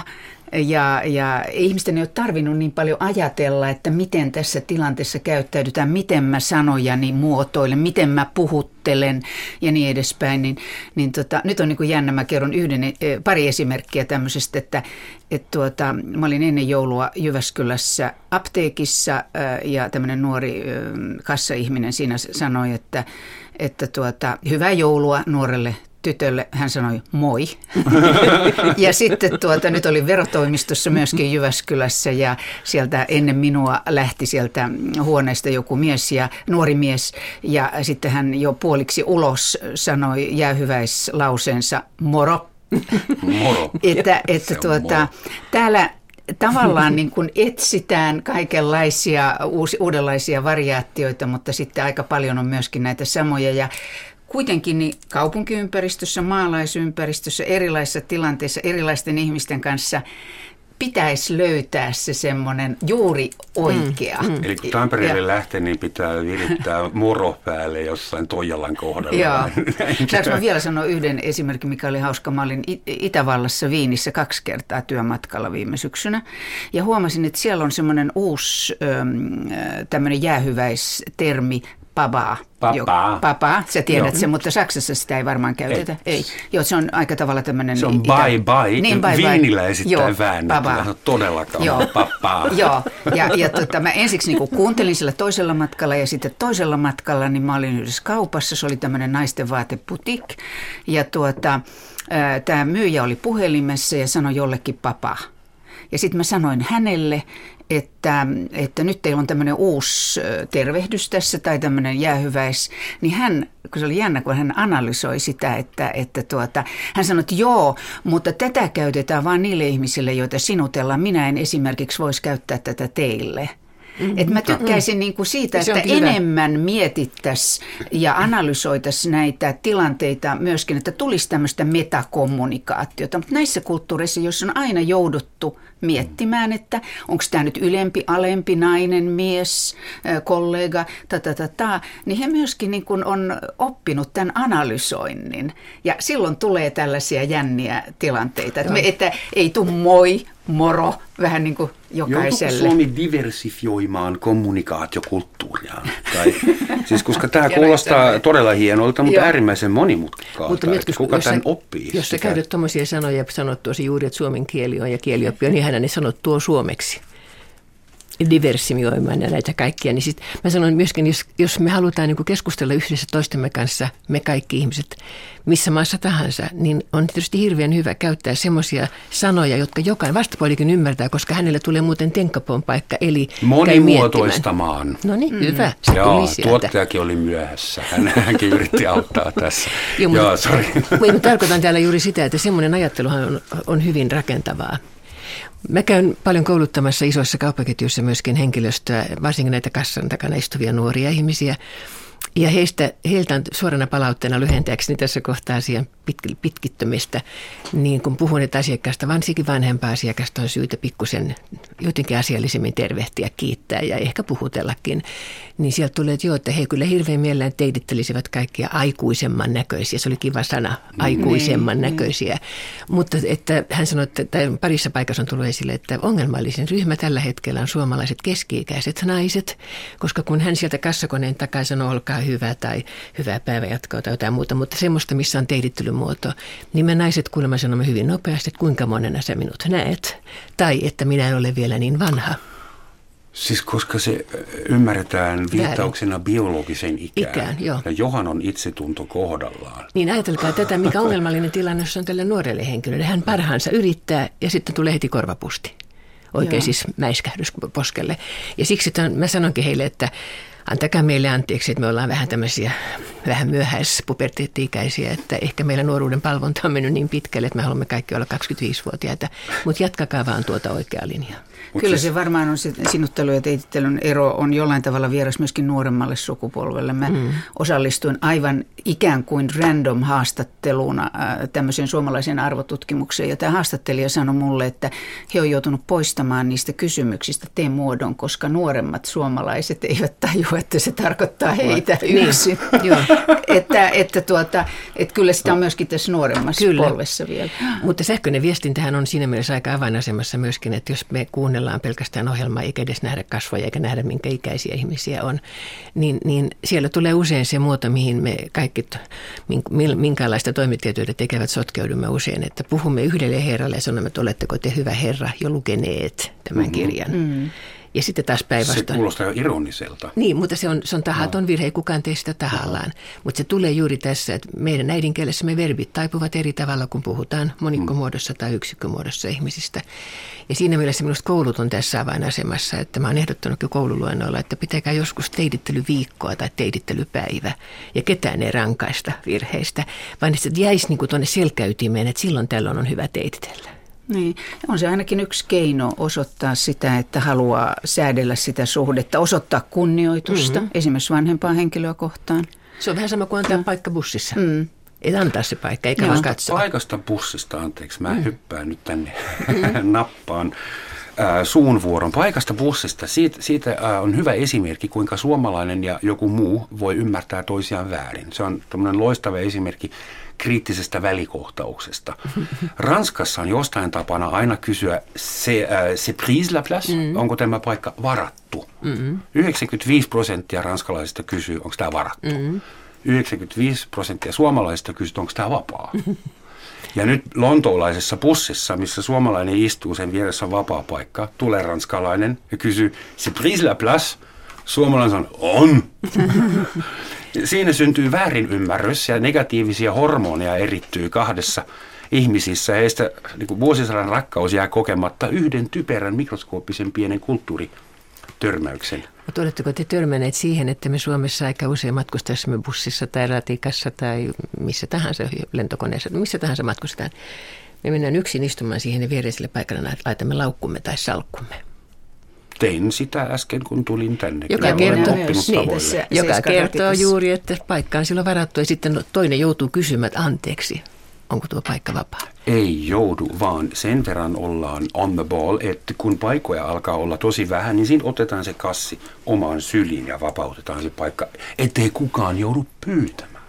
Ja, ja ihmisten ei ole tarvinnut niin paljon ajatella, että miten tässä tilanteessa käyttäydytään, miten mä sanojani muotoilen, miten mä puhuttelen ja niin edespäin. Niin, niin tota, nyt on niin kuin jännä, mä kerron yhden, pari esimerkkiä tämmöisestä, että et tuota, mä olin ennen joulua Jyväskylässä apteekissa ja tämmöinen nuori kassaihminen siinä sanoi, että, että tuota, hyvää joulua nuorelle tytölle. Hän sanoi moi. Ja sitten tuota, nyt olin verotoimistossa myöskin Jyväskylässä ja sieltä ennen minua lähti sieltä huoneesta joku mies ja nuori mies. Ja sitten hän jo puoliksi ulos sanoi jäähyväislauseensa moro. Moro. Että, että tuota, moro. Täällä tavallaan niin kuin etsitään kaikenlaisia uusi, uudenlaisia variaatioita, mutta sitten aika paljon on myöskin näitä samoja. Ja kuitenkin niin kaupunkiympäristössä, maalaisympäristössä, erilaisissa tilanteissa, erilaisten ihmisten kanssa pitäisi löytää se semmoinen juuri oikea. Mm, mm. Eli kun Tampereelle ja lähtee, niin pitää virittää moro päälle jossain Toijalan kohdalla. Joo. Saanko mä vielä sanoa yhden esimerkin, mikä oli hauska? Mä olin Itävallassa Viinissä kaksi kertaa työmatkalla viime syksynä. Ja huomasin, että siellä on semmoinen uusi tämmöinen jäähyväistermi, Papa. Papa. Papa, sä tiedät sen, mutta Saksassa sitä ei varmaan käytetä. Ei. ei. Joo, se on aika tavalla tämmöinen... Se on ita- bye bye. Niin, bye Viinillä esittää väännettä. Se on todella kauan. Papa. Joo, ja, ja tota, mä ensiksi niin kuuntelin sillä toisella matkalla ja sitten toisella matkalla, niin mä olin yhdessä kaupassa. Se oli tämmöinen naisten vaateputik. Ja tuota, tämä myyjä oli puhelimessa ja sanoi jollekin papa. Ja sitten mä sanoin hänelle, että, että nyt teillä on tämmöinen uusi tervehdys tässä tai tämmöinen jäähyväis, niin hän, kun se oli jännä, kun hän analysoi sitä, että, että tuota, hän sanoi, että joo, mutta tätä käytetään vain niille ihmisille, joita sinutellaan. Minä en esimerkiksi voisi käyttää tätä teille. Mm-hmm. Että mä tykkäisin niin kuin siitä, että enemmän mietittäisiin ja analysoitaisiin näitä tilanteita myöskin, että tulisi tämmöistä metakommunikaatiota. Mutta näissä kulttuureissa, joissa on aina jouduttu miettimään, että onko tämä nyt ylempi, alempi, nainen, mies, kollega, ta, ta, ta, ta, niin he myöskin niin kuin on oppinut tämän analysoinnin. Ja silloin tulee tällaisia jänniä tilanteita, että, me, että ei tule moi, moro, vähän niin kuin jokaiselle. Joutuuko Suomi diversifioimaan kommunikaatiokulttuuriaan? Tai, siis koska tämä kuulostaa todella hienolta, mutta äärimmäisen monimutkaalta. Mutta kuka tämän sä, oppii? Jos sä käytät tuommoisia sanoja ja sanot tuossa juuri, että suomen kieli on ja kielioppi on, niin hän ne sanot tuo suomeksi. Diversifioimaan ja näitä kaikkia, niin sit mä sanon myöskin, jos, jos me halutaan niin kuin keskustella yhdessä toistemme kanssa, me kaikki ihmiset, missä maassa tahansa, niin on tietysti hirveän hyvä käyttää semmoisia sanoja, jotka jokainen vastapuolikin ymmärtää, koska hänelle tulee muuten tenkkapon paikka, eli monimuotoistamaan. No niin, mm. hyvä. Se Joo, tuottajakin oli myöhässä. Hänkin yritti auttaa tässä. Joo, Joo sori. Mä tarkoitan täällä juuri sitä, että semmoinen ajatteluhan on, on hyvin rakentavaa. Mä käyn paljon kouluttamassa isoissa kauppaketjuissa myöskin henkilöstöä, varsinkin näitä kassan takana istuvia nuoria ihmisiä. Ja heistä, heiltä on suorana palautteena lyhentääkseni tässä kohtaa asian pitkittömistä, niin kun puhun, että asiakkaasta, varsinkin vanhempaa asiakasta on syytä pikkusen jotenkin asiallisemmin tervehtiä, kiittää ja ehkä puhutellakin, niin sieltä tulee, että joo, että he kyllä hirveän mielellään teidittelisivät kaikkia aikuisemman näköisiä. Se oli kiva sana, aikuisemman mm, näköisiä. Mm. Mutta että hän sanoi, että tai parissa paikassa on tullut esille, että ongelmallisin ryhmä tällä hetkellä on suomalaiset keski-ikäiset naiset, koska kun hän sieltä kassakoneen takaa sanoo, olkaa hyvä tai hyvää päivänjatkoa tai jotain muuta, mutta semmoista, missä on teidittelymuoto, niin me naiset kuulemma sanomme hyvin nopeasti, että kuinka monena sä minut näet, tai että minä en ole vielä niin vanha. Siis koska se ymmärretään viittauksena biologisen ikään. Ikään, joo. Ja Johan on itsetunto kohdallaan. Niin ajatelkaa tätä, mikä ongelmallinen tilanne, jos on tälle nuorelle henkilölle. Hän parhaansa yrittää ja sitten tulee heti korvapusti. Oikein joo. Siis mäiskähdys poskelle. Ja siksi tämän, mä sanonkin heille, että antakaa meille anteeksi, että me ollaan vähän tämmöisiä vähän myöhäispuberteetti-ikäisiä, että ehkä meillä nuoruuden palvonta on mennyt niin pitkälle, että me haluamme kaikki olla kaksikymmentäviisivuotiaita, mutta jatkakaa vaan tuota oikeaa linjaa. Kyllä se varmaan on se sinuttelu ja teitittelyn ero on jollain tavalla vieras myöskin nuoremmalle sukupolvelle. Mä mm. osallistuin aivan ikään kuin random haastatteluna tämmöiseen suomalaiseen arvotutkimukseen. Ja tämä haastattelija sanoi mulle, että he on joutunut poistamaan niistä kysymyksistä T-muodon, koska nuoremmat suomalaiset eivät tajua, usko, että se tarkoittaa heitä niin. yksin. että, että, tuota, että kyllä sitä on myöskin tässä nuoremmassa kyllä. polvessa vielä. Mutta sähköinen viestintähän on siinä mielessä aika avainasemassa myöskin, että jos me kuunnellaan pelkästään ohjelmaa eikä edes nähdä kasvoja eikä nähdä minkä ikäisiä ihmisiä on, niin, niin siellä tulee usein se muoto, mihin me kaikki minkäänlaista toimittajatyötä tekevät sotkeudumme usein, että puhumme yhdelle herralle ja sanomme, että oletteko te hyvä herra jo lukeneet tämän mm-hmm. kirjan. Mm. Ja sitten taas päinvastoin. Se kuulostaa jo ironiselta. Niin, mutta se on, se on tahaton virhe, ei kukaan tee sitä tahallaan. No. Mutta se tulee juuri tässä, että meidän äidinkielessämme verbit taipuvat eri tavalla, kun puhutaan monikkomuodossa tai yksikkömuodossa ihmisistä. Ja siinä mielessä minusta koulut on tässä avainasemassa, että mä oon ehdottanut jo koululuennoilla, että pitäkää joskus teidittelyviikkoa tai teidittelypäivä. Ja ketään ei rankaista virheistä, vaan että se jäisi niin kuin tuonne selkäytimeen, että silloin tällöin on hyvä teititellä. Niin, on se ainakin yksi keino osoittaa sitä, että haluaa säädellä sitä suhdetta, osoittaa kunnioitusta, mm-hmm. esimerkiksi vanhempaa henkilöä kohtaan. Se on vähän sama kuin antaa paikka bussissa. Mm. Ei antaa se paikka, eikä vaan katsoa. Paikasta bussista, anteeksi, mä mm. hyppään nyt tänne mm. nappaan äh, suun vuoron. Paikasta bussista, siitä, siitä äh, on hyvä esimerkki, kuinka suomalainen ja joku muu voi ymmärtää toisiaan väärin. Se on tämmöinen loistava esimerkki kriittisestä välikohtauksesta. Ranskassa on jostain tapana aina kysyä, se, äh, se prise la place, mm. onko tämä paikka varattu? Mm-hmm. yhdeksänkymmentäviisi prosenttia ranskalaisista kysyy, onko tämä varattu? Mm-hmm. yhdeksänkymmentäviisi prosenttia suomalaisista kysyy, onko tämä vapaa? Mm-hmm. Ja nyt lontoolaisessa bussissa, missä suomalainen istuu, sen vieressä on vapaa paikka, tulee ranskalainen ja kysyy, se prise la place? Suomalainen sanoo, on. Siinä syntyy väärinymmärrys ja negatiivisia hormoneja erittyy kahdessa ihmisissä. Heistä niin kuin vuosisadan rakkaus jää kokematta yhden typerän mikroskooppisen pienen kulttuuritörmäyksen. Mutta oletteko te törmänneet siihen, että me Suomessa aika usein matkustaisimme bussissa tai ratikassa tai missä tahansa lentokoneessa, missä tahansa matkustetaan. Me mennään yksin istumaan siihen ja viereiselle paikalle laitamme laukkumme tai salkkumme. Tein sitä äsken, kun tulin tänne. Joka kertoo, niin, joka kertoo juuri, että paikka on silloin varattu ja sitten toinen joutuu kysymään, että anteeksi, onko tuo paikka vapaa? Ei joudu, vaan sen verran ollaan on the ball, että kun paikkoja alkaa olla tosi vähän, niin siinä otetaan se kassi omaan syliin ja vapautetaan se paikka, ettei kukaan joudu pyytämään.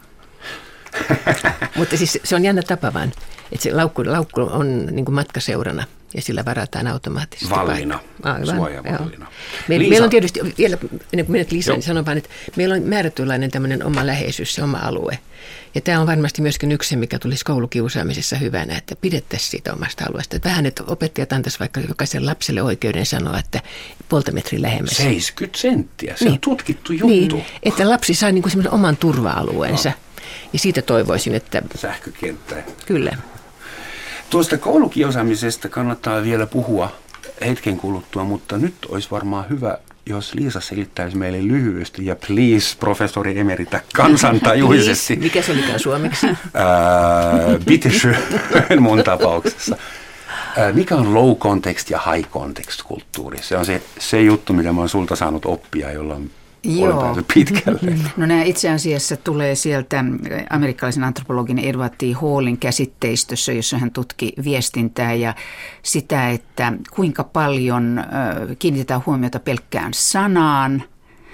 Mutta siis se on jännä tapa vaan, että se laukku, laukku on niin kuin matkaseurana. Ja sillä varataan automaattisesti Vallina, suojavallina. Meillä, meillä on tietysti, vielä ennen kuin menet Liisa, niin sanon vaan, että meillä on määrätynlainen tämmöinen oma läheisyys, se oma alue. Ja tämä on varmasti myöskin yksi, mikä tulisi koulukiusaamisessa hyvänä, että pidettäisiin siitä omasta alueesta. Että vähän, että opettajat antaisivat vaikka jokaiselle lapselle oikeuden sanoa, että puolta metriä lähemmäs. seitsemänkymmentä senttiä, se niin. on tutkittu juttu. Niin, että lapsi saa niin kuin semmoisen oman turva-alueensa. No. Ja siitä toivoisin, että... Sähkökenttä. Kyllä. Tuosta koulukiusaamisesta kannattaa vielä puhua hetken kuluttua, mutta nyt olisi varmaan hyvä, jos Liisa selittäisi meille lyhyesti ja please, professori emerita, kansantajuisesti. Mikä se olikaan suomeksi? Bitte schön, mun tapauksessa. Ää, mikä on low context ja high context kulttuuri? Se on se, se juttu, mitä mä oon sulta saanut oppia, jolla on Joo. pitkälle. No nämä itse asiassa tulee sieltä amerikkalaisen antropologin Edward T. Hallin käsitteistössä, jossa hän tutki viestintää ja sitä, että kuinka paljon kiinnitetään huomiota pelkkään sanaan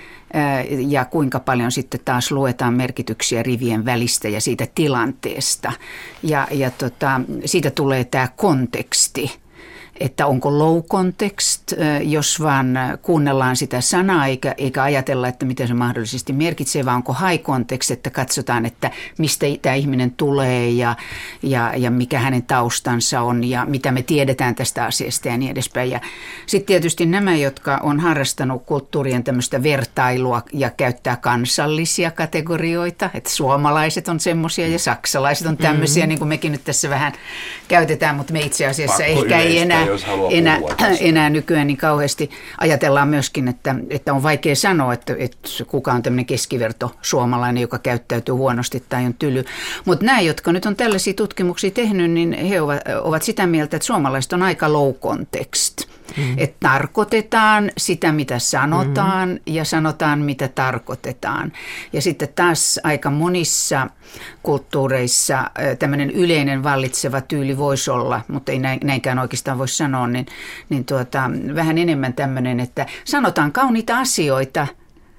ja kuinka paljon sitten taas luetaan merkityksiä rivien välistä ja siitä tilanteesta. Ja, ja tota, siitä tulee tämä konteksti. Että onko low context, jos vaan kuunnellaan sitä sanaa eikä, eikä ajatella, että mitä se mahdollisesti merkitsee, vaan onko high context, että katsotaan, että mistä tämä ihminen tulee ja, ja, ja mikä hänen taustansa on ja mitä me tiedetään tästä asiasta ja niin edespäin. Ja sitten tietysti nämä, jotka on harrastanut kulttuurien tämmöistä vertailua ja käyttää kansallisia kategorioita, että suomalaiset on semmoisia ja saksalaiset on tämmöisiä, mm-hmm. niin kuin mekin nyt tässä vähän käytetään, mutta me itse asiassa Pakko ehkä ei enää... Enää, enää nykyään niin kauheasti ajatellaan myöskin, että, että on vaikea sanoa, että, että kuka on tämmöinen keskiverto suomalainen, joka käyttäytyy huonosti tai on tyly. Mutta nämä, jotka nyt on tällaisia tutkimuksia tehnyt, niin he ovat, ovat sitä mieltä, että suomalaiset on aika low context. Mm. Että tarkoitetaan sitä, mitä sanotaan mm. ja sanotaan, mitä tarkoitetaan. Ja sitten taas aika monissa kulttuureissa tämmöinen yleinen vallitseva tyyli voisi olla, mutta ei näinkään oikeastaan voi sanoa, niin, niin tuota, vähän enemmän tämmöinen, että sanotaan kauniita asioita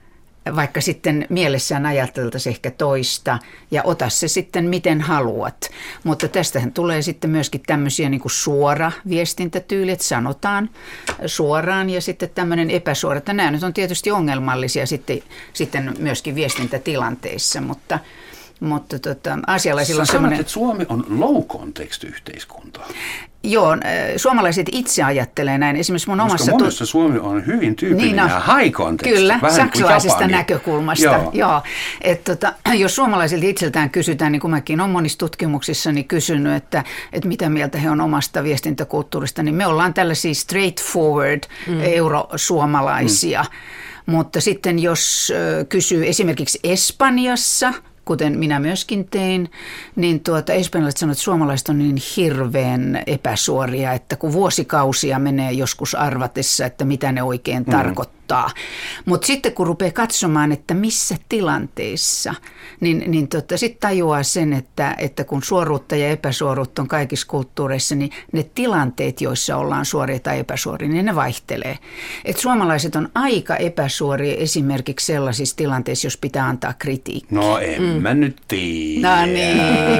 vaikka sitten mielessään ajateltaisiin ehkä toista ja ota se sitten miten haluat. Mutta tästähän tulee sitten myöskin tämmöisiä niin kuin suora viestintätyyli, että sanotaan suoraan ja sitten tämmöinen epäsuora. Nämä nyt on tietysti ongelmallisia sitten, sitten myöskin viestintätilanteissa, mutta Mutta tota, asialaisilla on semmoinen... että Suomi on low context -yhteiskunta. Joo, suomalaiset itse ajattelee näin. Esimerkiksi mun omassa... Koska monessa Suomi on hyvin tyypillinen niin, no, high context. Kyllä, vähän saksalaisesta näkökulmasta. Joo. Joo. Et, tota, jos suomalaisilta itseltään kysytään, niin kuin mäkin olen monissa tutkimuksissani kysynyt, että, että mitä mieltä he on omasta viestintäkulttuurista, niin me ollaan tällaisia straightforward mm. eurosuomalaisia. Mm. Mutta sitten jos kysyy esimerkiksi Espanjassa, kuten minä myöskin tein, niin tuota, espanjalaiset sanovat, että suomalaiset on niin hirveän epäsuoria, että kun vuosikausia menee joskus arvatessa, että mitä ne oikein mm. tarkoittaa. Mutta sitten kun rupeaa katsomaan, että missä tilanteissa, niin, niin tota, sitten tajuaa sen, että, että kun suoruutta ja epäsuoruutta on kaikissa kulttuureissa, niin ne tilanteet, joissa ollaan suoria tai epäsuoria, niin ne vaihtelee. Et suomalaiset on aika epäsuoria esimerkiksi sellaisissa tilanteissa, jos pitää antaa kritiikkiä. No en mm. mä nyt tiedä. No niin.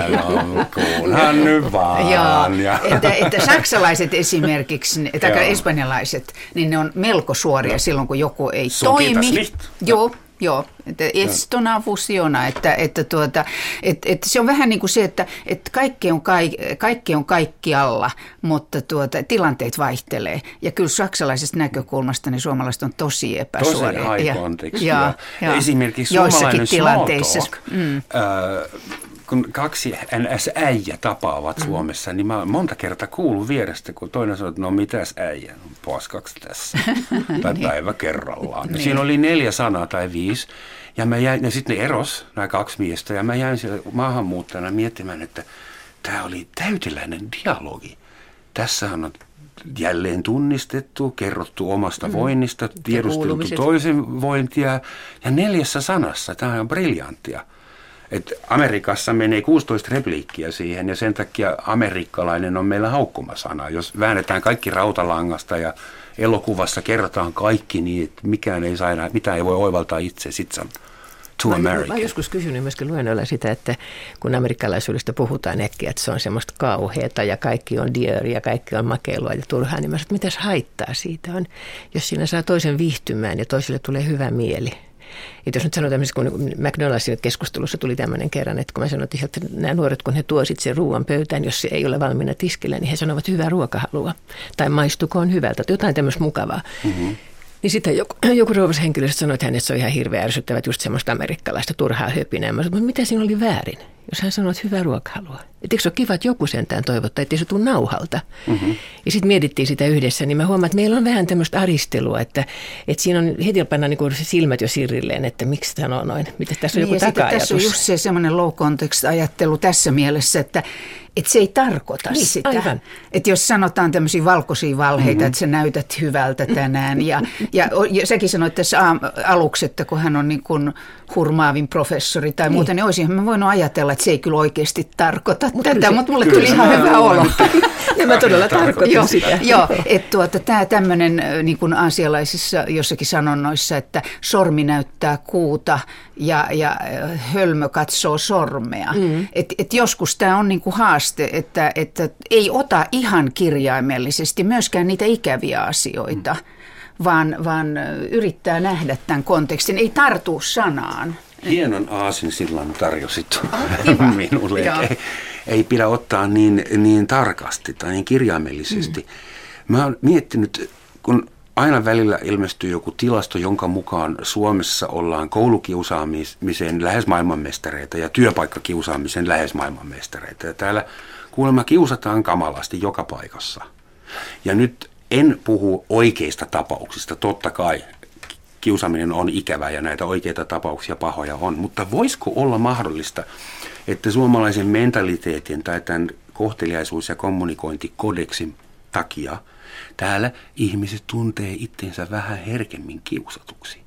No, kunhan nyt vaan. Joo, ja. että, että saksalaiset esimerkiksi, tai espanjalaiset, niin ne on melko suoria no. silloin, kun joku ei so toimi. Joo, joo. Että estona fusiona, että, että, tuota, että, että se on vähän niin kuin se, että, että kaikki, on kaik, kaikki on kaikkialla, mutta tuota, tilanteet vaihtelee. Ja kyllä saksalaisesta näkökulmasta niin suomalaiset on tosi epäsuoria. Tosi high context. Ja, ja, ja, ja esimerkiksi joissakin suomalainen tilanteissa. Small talk, mm. äh, kun kaksi N S-äijä tapaavat mm. Suomessa, niin mä monta kertaa kuulun vierestä, kun toinen sanoo, että no mitäs äijä, no paskaksi tässä, tai päivä kerrallaan. niin. Siinä oli neljä sanaa tai viisi, ja, mä jäin, ja sitten ne eros, nämä kaksi miestä, ja mä jäin siellä maahanmuuttajana miettimään, että tämä oli täyteläinen dialogi. Tässä on jälleen tunnistettu, kerrottu omasta mm. voinnista, tiedusteltu toisen vointia, ja neljässä sanassa, tämä on briljanttia. Et Amerikassa menee kuusitoista repliikkiä siihen ja sen takia amerikkalainen on meillä haukkumasana. Jos väännetään kaikki rautalangasta ja elokuvassa kerrotaan kaikki niin, että mikään ei saa enää, mitään ei voi oivaltaa itse, sit se on to America. Mä oon joskus kysynyt myöskin luennoilla sitä, että kun amerikkalaisuudesta puhutaan äkkiä, että se on semmoista kauheata ja kaikki on dear ja kaikki on makeilua ja turhaa, niin mä sanon, että mitäs haittaa siitä on, jos siinä saa toisen viihtymään ja toiselle tulee hyvä mieli. Että jos nyt sanotaan, kun McDonaldsin keskustelussa tuli tämmöinen kerran, että kun mä sanoin, että nämä nuoret, kun he tuovat sen ruoan pöytään, jos se ei ole valmiina tiskillä, niin he sanovat hyvää ruokahalua. Tai maistukoon hyvältä, tai jotain tämmöistä mukavaa. Mm-hmm. Niin sitten joku, joku rouvas henkilö sanoi, että hänet se on ihan hirveän ärsyttävät just semmoista amerikkalaista turhaa höpinää. Mä sanoin, mutta mitä siinä oli väärin, jos hän sanoi, että hyvää ruokahalua? Että eikö se ole kiva, että joku sentään toivottaa, ettei se tule nauhalta? Mm-hmm. Ja sitten mietittiin sitä yhdessä, niin mä huomaan, että meillä on vähän tämmöistä aristelua, että, että siinä on heti panna niin kuin silmät jo sirrilleen, että miksi sanoo noin, mitä tässä on niin, joku taka-ajatus. Tässä on just se semmoinen low context -ajattelu tässä mielessä, että että se ei tarkoita niin, sitä. Aivan. Että jos sanotaan tämmöisiä valkoisia valheita, mm-hmm. että sä näytät hyvältä tänään. Ja, ja, ja säkin sanoit tässä aluksi, että kun hän on niin kuin hurmaavin professori tai niin. muuten, niin olisinhan mä voinut ajatella, että se ei kyllä oikeasti tarkoita mut tätä, mutta mulle tuli ihan hyvä olo. Ja mä todella tarkoitin joo, sitä. Joo, että tuota, tämä tämmöinen niin kuin aasialaisissa jossakin sanonnoissa, että sormi näyttää kuuta ja, ja hölmö katsoo sormea. Mm. Että et joskus tämä on niin kuin haaste, että, että ei ota ihan kirjaimellisesti myöskään niitä ikäviä asioita, mm. vaan, vaan yrittää nähdä tämän kontekstin, ei tartu sanaan. Hienon aasinsillan tarjosit minulle. Ei, ei pidä ottaa niin, niin tarkasti tai niin kirjaimellisesti. Mm. Mä oon miettinyt, kun aina välillä ilmestyy joku tilasto, jonka mukaan Suomessa ollaan koulukiusaamisen lähes maailmanmestareita ja työpaikkakiusaamisen lähes maailmanmestareita. Ja täällä kuulemma kiusataan kamalasti joka paikassa. Ja nyt en puhu oikeista tapauksista, totta kai. Kiusaaminen on ikävää ja näitä oikeita tapauksia pahoja on, mutta voisiko olla mahdollista, että suomalaisen mentaliteetin tai tämän kohteliaisuus- ja kommunikointikodeksin takia täällä ihmiset tuntee itsensä vähän herkemmin kiusatuksi?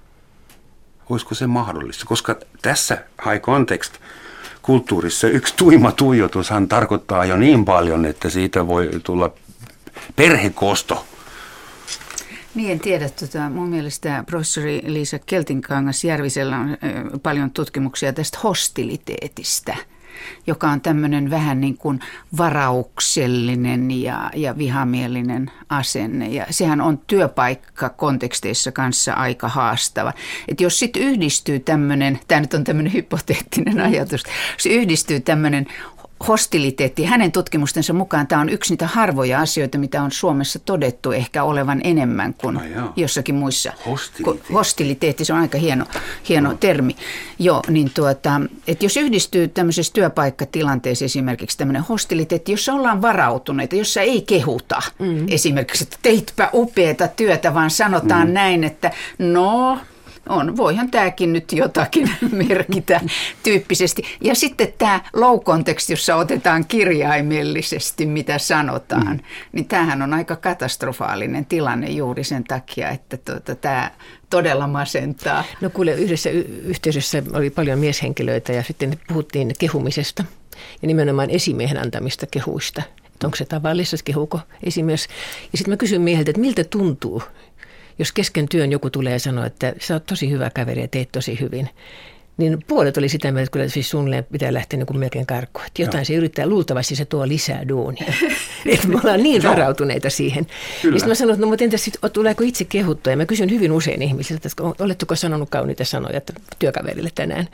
Olisiko se mahdollista? Koska tässä high context kulttuurissa yksi tuima tuijotushan tarkoittaa jo niin paljon, että siitä voi tulla perhekosto. Niin, en tiedä. Tota, mun mielestä professori Liisa Keltinkangas-Järvisellä on ö, paljon tutkimuksia tästä hostiliteetistä, joka on tämmöinen vähän niin kuin varauksellinen ja, ja vihamielinen asenne. Ja sehän on työpaikkakonteksteissa kanssa aika haastava. Että jos sitten yhdistyy tämmöinen, tämä nyt on tämmöinen hypoteettinen ajatus, jos yhdistyy tämmöinen hostiliteetti. Hänen tutkimustensa mukaan tämä on yksi niitä harvoja asioita, mitä on Suomessa todettu ehkä olevan enemmän kuin no jossakin muissa. Hostiliteetti. Hostiliteetti, se on aika hieno, hieno no. termi. Joo, niin tuota, että jos yhdistyy tämmöisessä työpaikkatilanteessa esimerkiksi tämmöinen hostiliteetti, jossa ollaan varautuneita, jossa ei kehuta mm. esimerkiksi, että teitpä upeata työtä, vaan sanotaan mm. näin, että no... On, voihan tämäkin nyt jotakin merkitä tyyppisesti. Ja sitten tämä low context, jossa otetaan kirjaimellisesti, mitä sanotaan, mm. niin tämähän on aika katastrofaalinen tilanne juuri sen takia, että tuota, tämä todella masentaa. No kuule, yhdessä y- yhteisössä oli paljon mieshenkilöitä ja sitten puhuttiin kehumisesta ja nimenomaan esimiehen antamista kehuista. Että onko se tavallista, kehuuko esimies? Ja sitten mä kysyn mieheltä, että miltä tuntuu, jos kesken työn joku tulee ja sanoo, että sä oot tosi hyvä kaveri ja teet tosi hyvin, niin puolet oli sitä mieltä, että kyllä siis suunnilleen pitää lähteä niin kuin melkein karkuun. Että jotain Joo. se yrittää, luultavasti se tuo lisää duunia. Että me ollaan niin varautuneita siihen. Kyllä. Ja sitten mä sanon, että no mutta entäs sitten, tuleeko itse kehuttua? Ja mä kysyn hyvin usein ihmisiltä, että oletteko sanonut kauniita sanoja työkaverille tänään?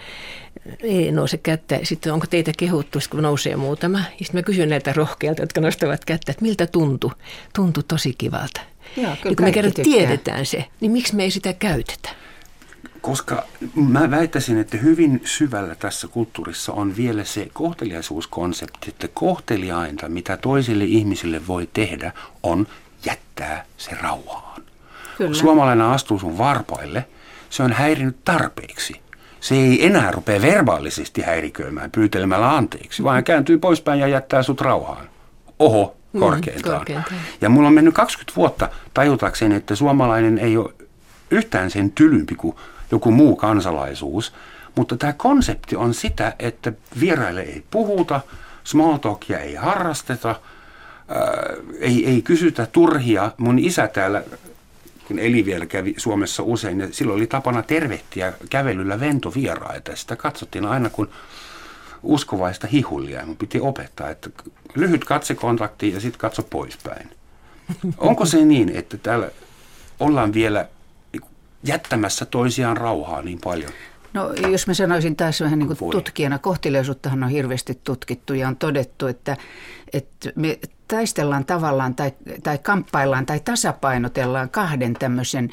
Ei nouse kättä. Sitten onko teitä kehuttu, kun nousee muutama? Ja sitten mä kysyn näiltä rohkeilta, jotka nostavat kättä, että miltä tuntui? Tuntui tosi kivalta. Joo, niin kun me kerran tiedetään se, niin miksi me ei sitä käytetä? Koska mä väittäisin, että hyvin syvällä tässä kulttuurissa on vielä se kohteliaisuuskonsepti, että kohteliainta, mitä toisille ihmisille voi tehdä, on jättää se rauhaan. Kun suomalainen astuu sun varpaille, se on häirinyt tarpeeksi. Se ei enää rupea verbaalisesti häiriköimään pyytelemällä anteeksi, vaan kääntyy poispäin ja jättää sut rauhaan. Oho. Korkeintaan. Mm, korkeintaan. Ja mulla on mennyt kaksikymmentä vuotta tajutakseni, että suomalainen ei ole yhtään sen tylympi kuin joku muu kansalaisuus, mutta tämä konsepti on sitä, että vieraille ei puhuta, small talkia ei harrasteta, ää, ei, ei kysytä turhia. Mun isä täällä, kun eli vielä kävi Suomessa usein, ja silloin oli tapana tervehtiä kävelyllä ventovieraita. Sitä katsottiin aina kun uskovaista hihullia. Mun piti opettaa, että lyhyt katsekontakti ja sitten katso poispäin. Onko se niin, että täällä ollaan vielä jättämässä toisiaan rauhaa niin paljon? No jos mä sanoisin taas vähän niin kuin tutkijana, kohteliaisuuttahan on hirveästi tutkittu ja on todettu, että, että me taistellaan tavallaan tai, tai kamppaillaan tai tasapainotellaan kahden tämmöisen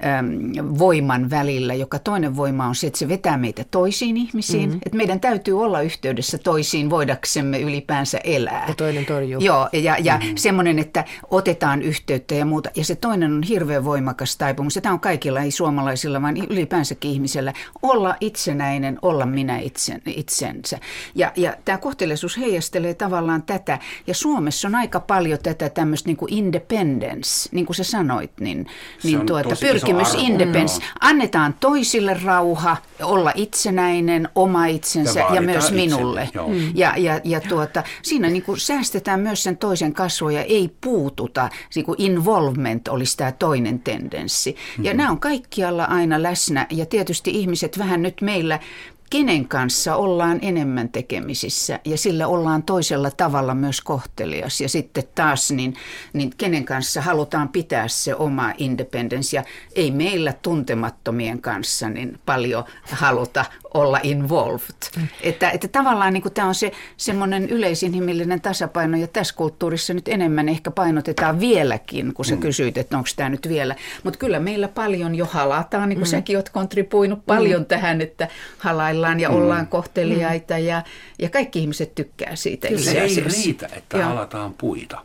äm, voiman välillä, joka toinen voima on se, että se vetää meitä toisiin ihmisiin. Mm-hmm. Että meidän täytyy olla yhteydessä toisiin voidaksemme ylipäänsä elää. Ja toinen torjuu. Joo, ja, ja mm-hmm. semmoinen, että otetaan yhteyttä ja muuta. Ja se toinen on hirveän voimakas taipumus. Ja tämä on kaikilla, ei suomalaisilla, vaan ylipäänsäkin ihmisellä. Olla itsenäinen, olla minä itsen, itsensä. Ja, ja tämä kohteliaisuus heijastelee tavallaan tätä. Ja Suomessa on aika paljon tätä tämmöistä niin kuin independence, niin kuin sä sanoit, niin, niin tuota, pyrkimys independence. Annetaan toisille rauha, olla itsenäinen, oma itsensä ja, ja myös minulle. Itselle, ja, ja, ja tuota, siinä niin kuin säästetään myös sen toisen kasvua ja ei puututa. Niin kuin involvement olisi tämä toinen tendenssi. Ja mm-hmm. nämä on kaikkialla aina läsnä ja tietysti ihmiset vähän nyt meillä, kenen kanssa ollaan enemmän tekemisissä ja sillä ollaan toisella tavalla myös kohtelias. Ja sitten taas, niin, niin kenen kanssa halutaan pitää se oma independence ja ei meillä tuntemattomien kanssa niin paljon haluta olla involved. Mm. Että, että tavallaan niin kuin tämä on se semmoinen yleisinhimillinen tasapaino ja tässä kulttuurissa nyt enemmän ehkä painotetaan vieläkin, kun sä mm. kysyit, että onko tämä nyt vielä. Mutta kyllä meillä paljon jo halataan, niin kuin mm. säkin oot kontribuinut paljon mm. tähän, että halaillaan ja mm. ollaan kohteliaita mm. ja, ja kaikki ihmiset tykkää siitä. Se ei riitä, että Joo. halataan puita.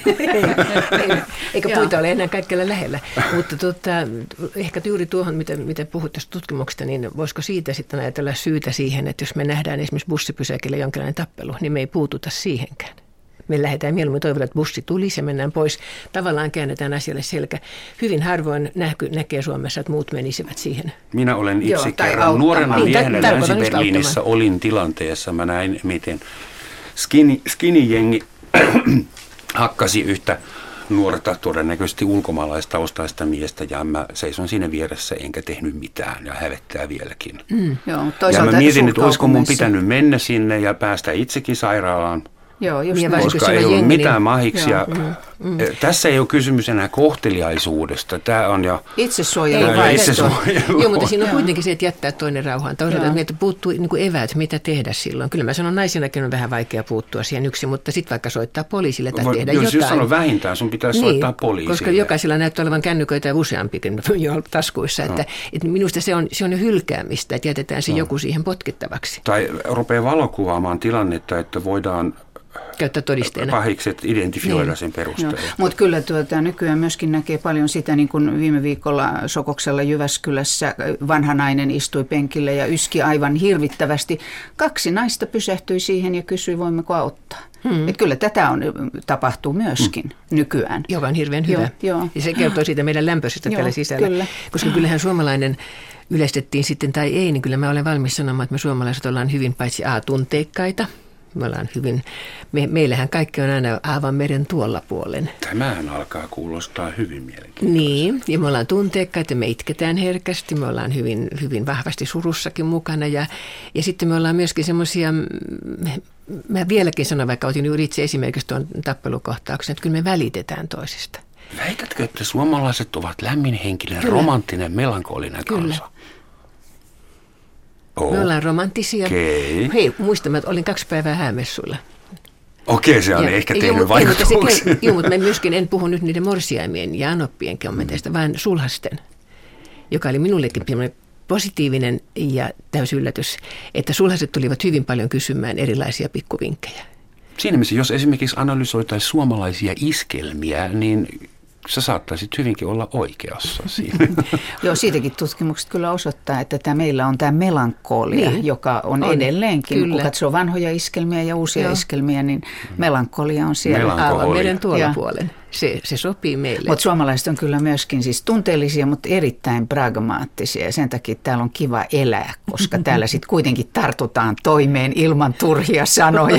Eikä puita ole enää kaikkialla lähellä. Mutta tuota, ehkä juuri tuohon, mitä, mitä puhut tästä tutkimuksesta, niin voisiko siitä sitten ajatella syytä siihen, että jos me nähdään esimerkiksi bussipysäkillä jonkinlainen tappelu, niin me ei puututa siihenkään. Me lähdetään mieluummin toivotaan, että bussi tulisi ja mennään pois. Tavallaan käännetään asialle selkä. Hyvin harvoin näky, näkee Suomessa, että muut menisivät siihen. Minä olen itse Joo, kerran nuorena miehenä Länsi-Berliinissä olin tilanteessa. Mä näin, miten skinny, skinny jengi hakkasi yhtä nuorta, todennäköisesti ulkomaalaistaustaista miestä, ja mä seison siinä vieressä enkä tehnyt mitään, ja hävettää vieläkin. Mm. Joo, ja mä mietin, että olisiko mun pitänyt mennä sinne ja päästä itsekin sairaalaan. Joo, just ja koska ei ollut mitään mahiksia. Mm, mm. Tässä ei ole kysymys enää kohteliaisuudesta. Tämä on jo itsesuojelu. itsesuojelu. Joo, mutta siinä on kuitenkin se, että jättää toinen rauhaan. Toisaalta meiltä puuttuu niin kuin eväät, mitä tehdä silloin. Kyllä mä sanon, naisinakin on vähän vaikea puuttua siihen yksin, mutta sitten vaikka soittaa poliisille tai tehdä jos jotain. Jos sanon vähintään, sun pitäisi niin, soittaa poliisille. Koska jokaisella näyttää olevan kännyköitä useampikin jo taskuissa. No. Että, että minusta se on, se on jo hylkäämistä, että jätetään se no. joku siihen potkittavaksi. Tai rupeaa valokuvaamaan tilannetta, että voidaan käyttää todisteena. Pahikset identifioida niin. sen perusteella. Mutta kyllä tuota, nykyään myöskin näkee paljon sitä, niin kuin viime viikolla Sokoksella Jyväskylässä vanha nainen istui penkille ja yski aivan hirvittävästi. Kaksi naista pysähtyi siihen ja kysyi, voimmeko auttaa. Hmm. Et kyllä tätä on, tapahtuu myöskin hmm. nykyään. Joka on hirveän hyvä. Joo, jo. Ja se kertoo siitä meidän lämpöisestä täällä sisällä. Kyllä. Koska kyllähän suomalainen yleistettiin sitten tai ei, niin kyllä mä olen valmis sanomaan, että me suomalaiset ollaan hyvin paitsi a-tunteikkaita. Me ollaan hyvin, me, meillähän kaikki on aina aivan meren tuolla puolen. Tämähän alkaa kuulostaa hyvin mielenkiintoista. Niin, ja me ollaan tunteikkaita, me itketään herkästi, me ollaan hyvin, hyvin vahvasti surussakin mukana. Ja, ja sitten me ollaan myöskin semmoisia, mä vieläkin sanon, vaikka otin juuri itse esimerkiksi tuon tappelukohtauksen, että kyllä me välitetään toisista. Väitätkö, että suomalaiset ovat lämminhenkinen, kyllä. romanttinen, melankolinen kyllä. kansa? Oh. Me ollaan romanttisia. Okay. Hei, muistamme, että olin kaksi päivää häämessuilla. Okei, se on ja, ehkä tehnyt joo, vaikutuksia. Joo, mutta mä myöskin en puhu nyt niiden morsiaimien ja anoppien kommenteista, mm. vaan sulhasten, joka oli minullekin positiivinen ja täysi yllätys, että sulhaset tulivat hyvin paljon kysymään erilaisia pikkuvinkkejä. Siinä mielessä, jos esimerkiksi analysoitaisiin suomalaisia iskelmiä, niin sä saattaisit hyvinkin olla oikeassa siinä. Joo, siitäkin tutkimukset kyllä osoittaa, että tämä meillä on tämä melankolia, niin, joka on, on edelleenkin. Kyllä. Kun katsoo vanhoja iskelmiä ja uusia Joo. iskelmiä, niin melankolia on siellä. Aivan meidän tuolla puolen. Se, se sopii meille. Mutta suomalaiset on kyllä myöskin siis tunteellisia, mutta erittäin pragmaattisia. Ja sen takia täällä on kiva elää, koska täällä sitten kuitenkin tartutaan toimeen ilman turhia sanoja.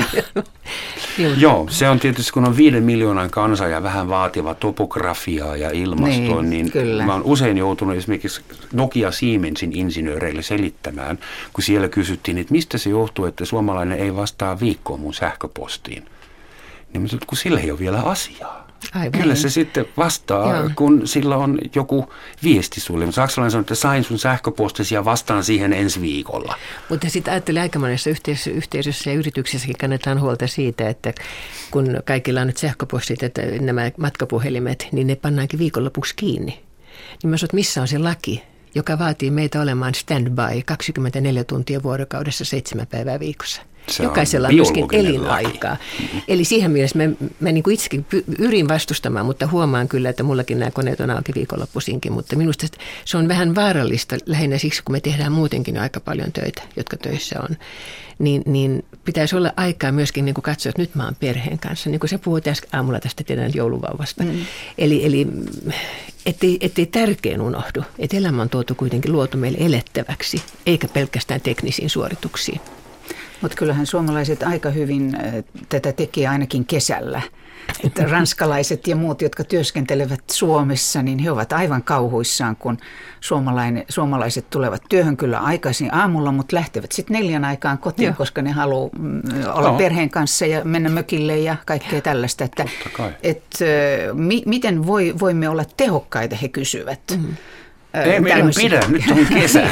Joo, se on tietysti, kun on viiden miljoonan kansa ja vähän vaativa topografiaa ja ilmastoa, niin, niin kyllä. mä oon usein joutunut esimerkiksi Nokia Siemensin insinööreille selittämään, kun siellä kysyttiin, että mistä se johtuu, että suomalainen ei vastaa viikkoon mun sähköpostiin. Niin mä sanoin, kun sillä ei ole vielä asiaa. Aivan. Kyllä se sitten vastaa, Joo. kun sillä on joku viesti sulle. Saksalainen sanoo, että sain sun sähköpostisi ja vastaan siihen ensi viikolla. Mutta sitten ajattelee aika monessa yhteisössä, yhteisössä ja yrityksessäkin kannetaan huolta siitä, että kun kaikilla on nyt sähköpostit, että nämä matkapuhelimet, niin ne pannaankin viikonlopuksi kiinni. Niin mä sanon, että missä on se laki, joka vaatii meitä olemaan standby kaksikymmentäneljä tuntia vuorokaudessa seitsemän päivää viikossa. Se Jokaisella on myöskin elinaikaa. Mm-hmm. Eli siihen mielessä mä, mä niin kuin itsekin yrin vastustamaan, mutta huomaan kyllä, että mullakin nämä koneet on auki viikonloppuisinkin. Mutta minusta se on vähän vaarallista lähinnä siksi, kun me tehdään muutenkin aika paljon töitä, jotka töissä on. Niin, niin pitäisi olla aikaa myöskin niin kuin katsoa, että nyt mä oon perheen kanssa. Niin kuin sä puhuit äsken aamulla tästä teidän jouluvauvasta. Mm. Eli, eli ettei, ettei tärkein unohdu, että elämä on tuotu kuitenkin luotu meille elettäväksi, eikä pelkästään teknisiin suorituksiin. Mutta kyllähän suomalaiset aika hyvin tätä tekee ainakin kesällä. Että ranskalaiset ja muut, jotka työskentelevät Suomessa, niin he ovat aivan kauhuissaan, kun suomalaiset tulevat työhön kyllä aikaisin aamulla, mutta lähtevät sitten neljän aikaan kotiin, Joo. koska ne haluaa olla no. perheen kanssa ja mennä mökille ja kaikkea tällaista. Että, et, mi, miten voi, voimme olla tehokkaita, he kysyvät. Mm-hmm. Ei meidän pidä, nyt on kesä.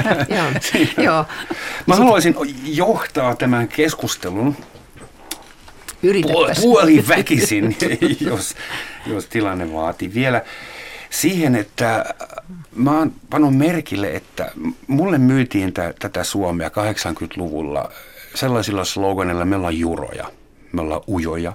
Joo. Mä haluaisin johtaa tämän keskustelun Yritäpäs. puoli väkisin, jos, jos tilanne vaatii. Vielä siihen, että mä oon pannut merkille, että mulle myytiin t- tätä Suomea kahdeksankymmentäluvulla sellaisilla sloganilla, me ollaan juroja, me ollaan ujoja,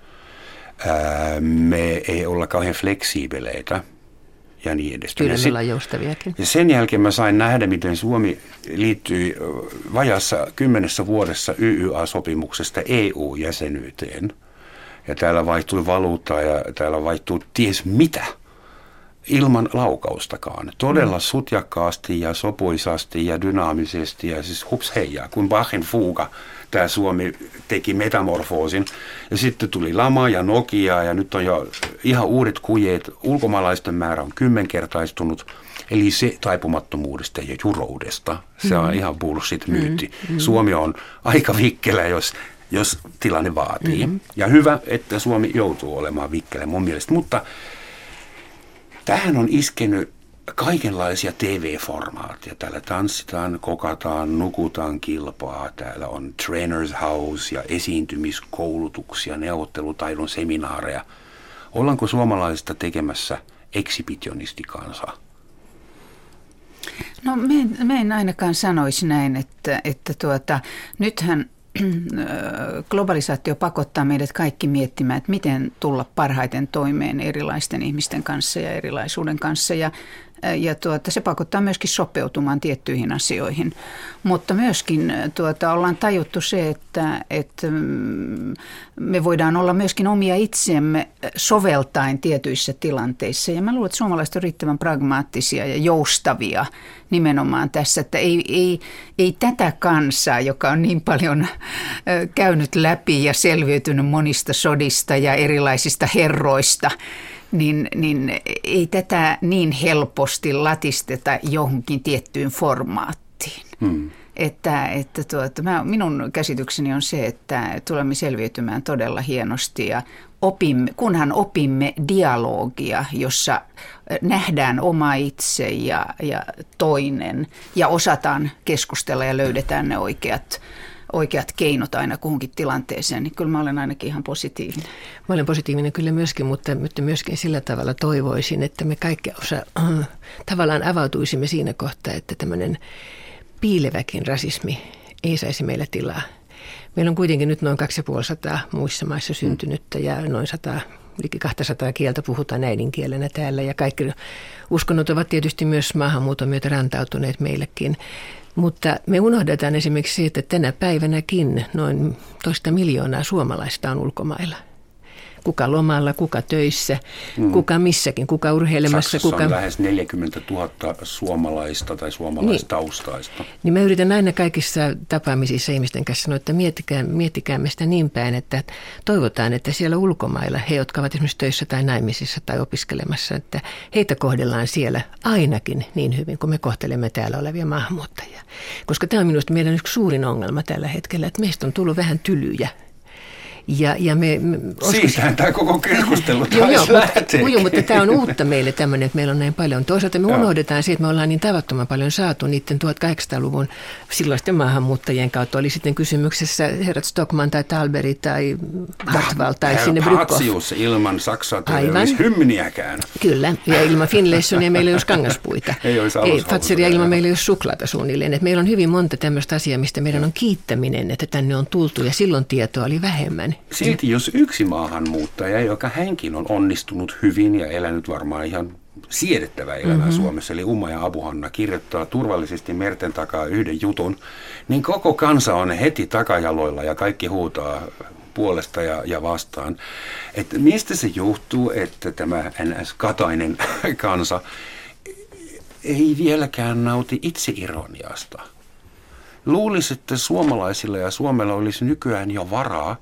ää, me ei olla kauhean fleksiibeleitä. Ja niin edespäin. Kyllä, me ollaan joustaviakin. Ja sen jälkeen mä sain nähdä, miten Suomi liittyi vajassa kymmenessä vuodessa Y Y A-sopimuksesta E U-jäsenyyteen. Ja täällä vaihtui valuuttaa ja täällä vaihtui ties mitä. ilman laukaustakaan. Todella sutjakkaasti ja sopuisasti ja dynaamisesti ja siis hups heijaa, kun Bachin fuuga tämä Suomi teki metamorfoosin. Ja sitten tuli lama ja Nokia ja nyt on jo ihan uudet kujeet. Ulkomaalaisten määrä on kymmenkertaistunut. Eli se taipumattomuudesta ja juroudesta, se on mm. ihan bullshit-myytti. Mm. Suomi on aika vikkelä, jos, jos tilanne vaatii. Mm. Ja hyvä, että Suomi joutuu olemaan vikkelä mun mielestä. Mutta tähän on iskenyt kaikenlaisia T V-formaatteja. Täällä tanssitaan, kokataan, nukutaan kilpaa. Täällä on trainers house ja esiintymiskoulutuksia, neuvottelutaidon seminaareja. Ollaanko suomalaisista tekemässä ekshibitionistikansaa? No me en, me en ainakaan sanoisi näin, että, että tuota, nythän globalisaatio pakottaa meidät kaikki miettimään, että miten tulla parhaiten toimeen erilaisten ihmisten kanssa ja erilaisuuden kanssa. Ja, ja tuota, se pakottaa myöskin sopeutumaan tiettyihin asioihin. Mutta myöskin tuota, ollaan tajuttu se, että, että me voidaan olla myöskin omia itseämme soveltaen tietyissä tilanteissa. Ja mä luulen, että suomalaiset on riittävän pragmaattisia ja joustavia nimenomaan tässä, että ei, ei, ei tätä kansaa, joka on niin paljon käynyt läpi ja selviytynyt monista sodista ja erilaisista herroista, niin, niin ei tätä niin helposti latisteta johonkin tiettyyn formaattiin. Hmm. Että, että tuota, mä, minun käsitykseni on se, että tulemme selviytymään todella hienosti ja opimme, kunhan opimme dialogia, jossa nähdään oma itse ja, ja toinen ja osataan keskustella ja löydetään ne oikeat oikeat keinot aina kuhunkin tilanteeseen, niin kyllä mä olen ainakin ihan positiivinen. Mä olen positiivinen kyllä myöskin, mutta, mutta myöskin sillä tavalla toivoisin, että me kaikki osa, äh, tavallaan avautuisimme siinä kohtaa, että tämmöinen piileväkin rasismi ei saisi meillä tilaa. Meillä on kuitenkin nyt noin kaksisataaviisikymmentä muissa maissa syntynyttä ja noin sata, yli kaksisataa kieltä puhutaan äidinkielenä täällä ja kaikki uskonnot ovat tietysti myös maahanmuuton myötä rantautuneet meillekin. Mutta me unohdetaan esimerkiksi se, että tänä päivänäkin noin toista miljoonaa suomalaista on ulkomailla. Kuka lomalla, kuka töissä, mm. kuka missäkin, kuka urheilemassa. Saksassa kuka... on lähes neljäkymmentätuhatta suomalaista tai suomalaistaustaista. Niin. niin mä yritän aina kaikissa tapaamisissa ihmisten kanssa sanoa, että miettikää, miettikäämme sitä niin päin, että toivotaan, että siellä ulkomailla he, jotka ovat esimerkiksi töissä tai naimisissa tai opiskelemassa, että heitä kohdellaan siellä ainakin niin hyvin kuin me kohtelemme täällä olevia maahanmuuttajia. Koska tämä on minusta meidän yksi suurin ongelma tällä hetkellä, että meistä on tullut vähän tylyjä. Ja, ja me, me Siitähän tämä koko keskustelu joo, joo, mutta, joo, mutta tämä on uutta meille tämmöinen, että meillä on näin paljon. Toisaalta me unohdetaan se, että me ollaan niin tavattoman paljon saatu niiden tuhatkahdeksansataaluvun silloisten maahanmuuttajien kautta. Oli sitten kysymyksessä herrat Stockman tai Talberi tai Hartwall tai sinne Brykhoff. Patsius ilman Saksaa ei olisi hymniäkään. Kyllä, ja ilman Finlaysonia meillä ei olisi kangaspuita. ei olisi ei, Fatseria ilman meillä ei olisi suklaata suunnilleen. Et meillä on hyvin monta tämmöistä asiaa, mistä meidän on kiittäminen, että tänne on tultu ja silloin tietoa oli vähemmän. Silti jos yksi maahanmuuttaja, joka hänkin on onnistunut hyvin ja elänyt varmaan ihan siedettävää elämää mm-hmm. Suomessa, eli Umma ja Abu-Hanna kirjoittaa turvallisesti merten takaa yhden jutun, niin koko kansa on heti takajaloilla ja kaikki huutaa puolesta ja, ja vastaan. Että mistä se johtuu, että tämä N S-katainen kansa ei vieläkään nauti itseironiasta? Luulisi, että suomalaisilla ja Suomella olisi nykyään jo varaa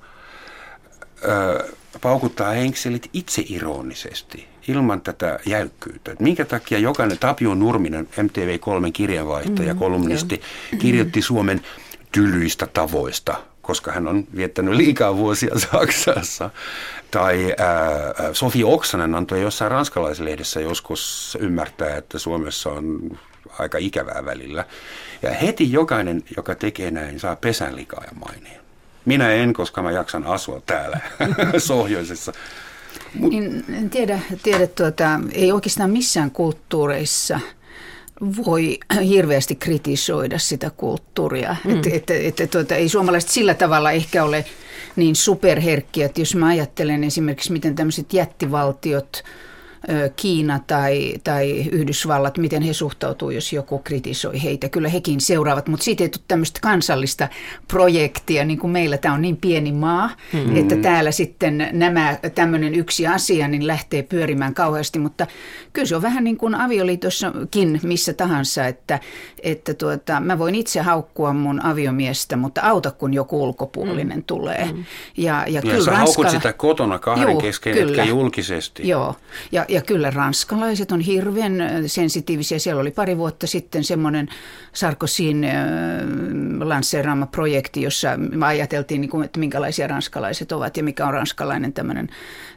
ö, paukuttaa henkselit itseironisesti ilman tätä jäykkyyttä. Et minkä takia jokainen Tapio Nurminen, M T V kolme kirjeenvaihtaja, mm, kolumnisti, jo. kirjoitti Suomen tylyistä tavoista, koska hän on viettänyt liikaa vuosia Saksassa. Tai ää, Sofi Oksanen antoi jossain ranskalaislehdessä joskus ymmärtää, että Suomessa on aika ikävää välillä. Ja heti jokainen, joka tekee näin, saa pesän likaa ja maineen. Minä en, koska mä jaksan asua täällä sohjoisessa. Mut... Niin, en tiedä, tiedä tuota, ei oikeastaan missään kulttuureissa voi hirveästi kritisoida sitä kulttuuria. Mm. Että et, et, tuota, ei suomalaiset sillä tavalla ehkä ole niin superherkkiä, että jos mä ajattelen esimerkiksi, miten tämmöiset jättivaltiot Kiina tai, tai Yhdysvallat, miten he suhtautuu, jos joku kritisoi heitä. Kyllä hekin seuraavat, mutta siitä ei tule tämmöistä kansallista projektia, niin kuin meillä tämä on niin pieni maa, mm-hmm. että täällä sitten nämä tämmöinen yksi asia niin lähtee pyörimään kauheasti, mutta kyllä se on vähän niin kuin avioliitossakin missä tahansa, että, että tuota, mä voin itse haukkua mun aviomiestä, mutta auta kun joku ulkopuolinen mm. tulee. Mm. Ja, ja, ja kyllä sä ranskala... haukut sitä kotona kahden Juu, kesken, etkä julkisesti. Joo, ja, ja kyllä ranskalaiset on hirveän sensitiivisiä. Siellä oli pari vuotta sitten semmoinen Sarkozyn äh, lanseeraama projekti, jossa me ajateltiin, niin kuin, että minkälaisia ranskalaiset ovat ja mikä on ranskalainen tämmöinen.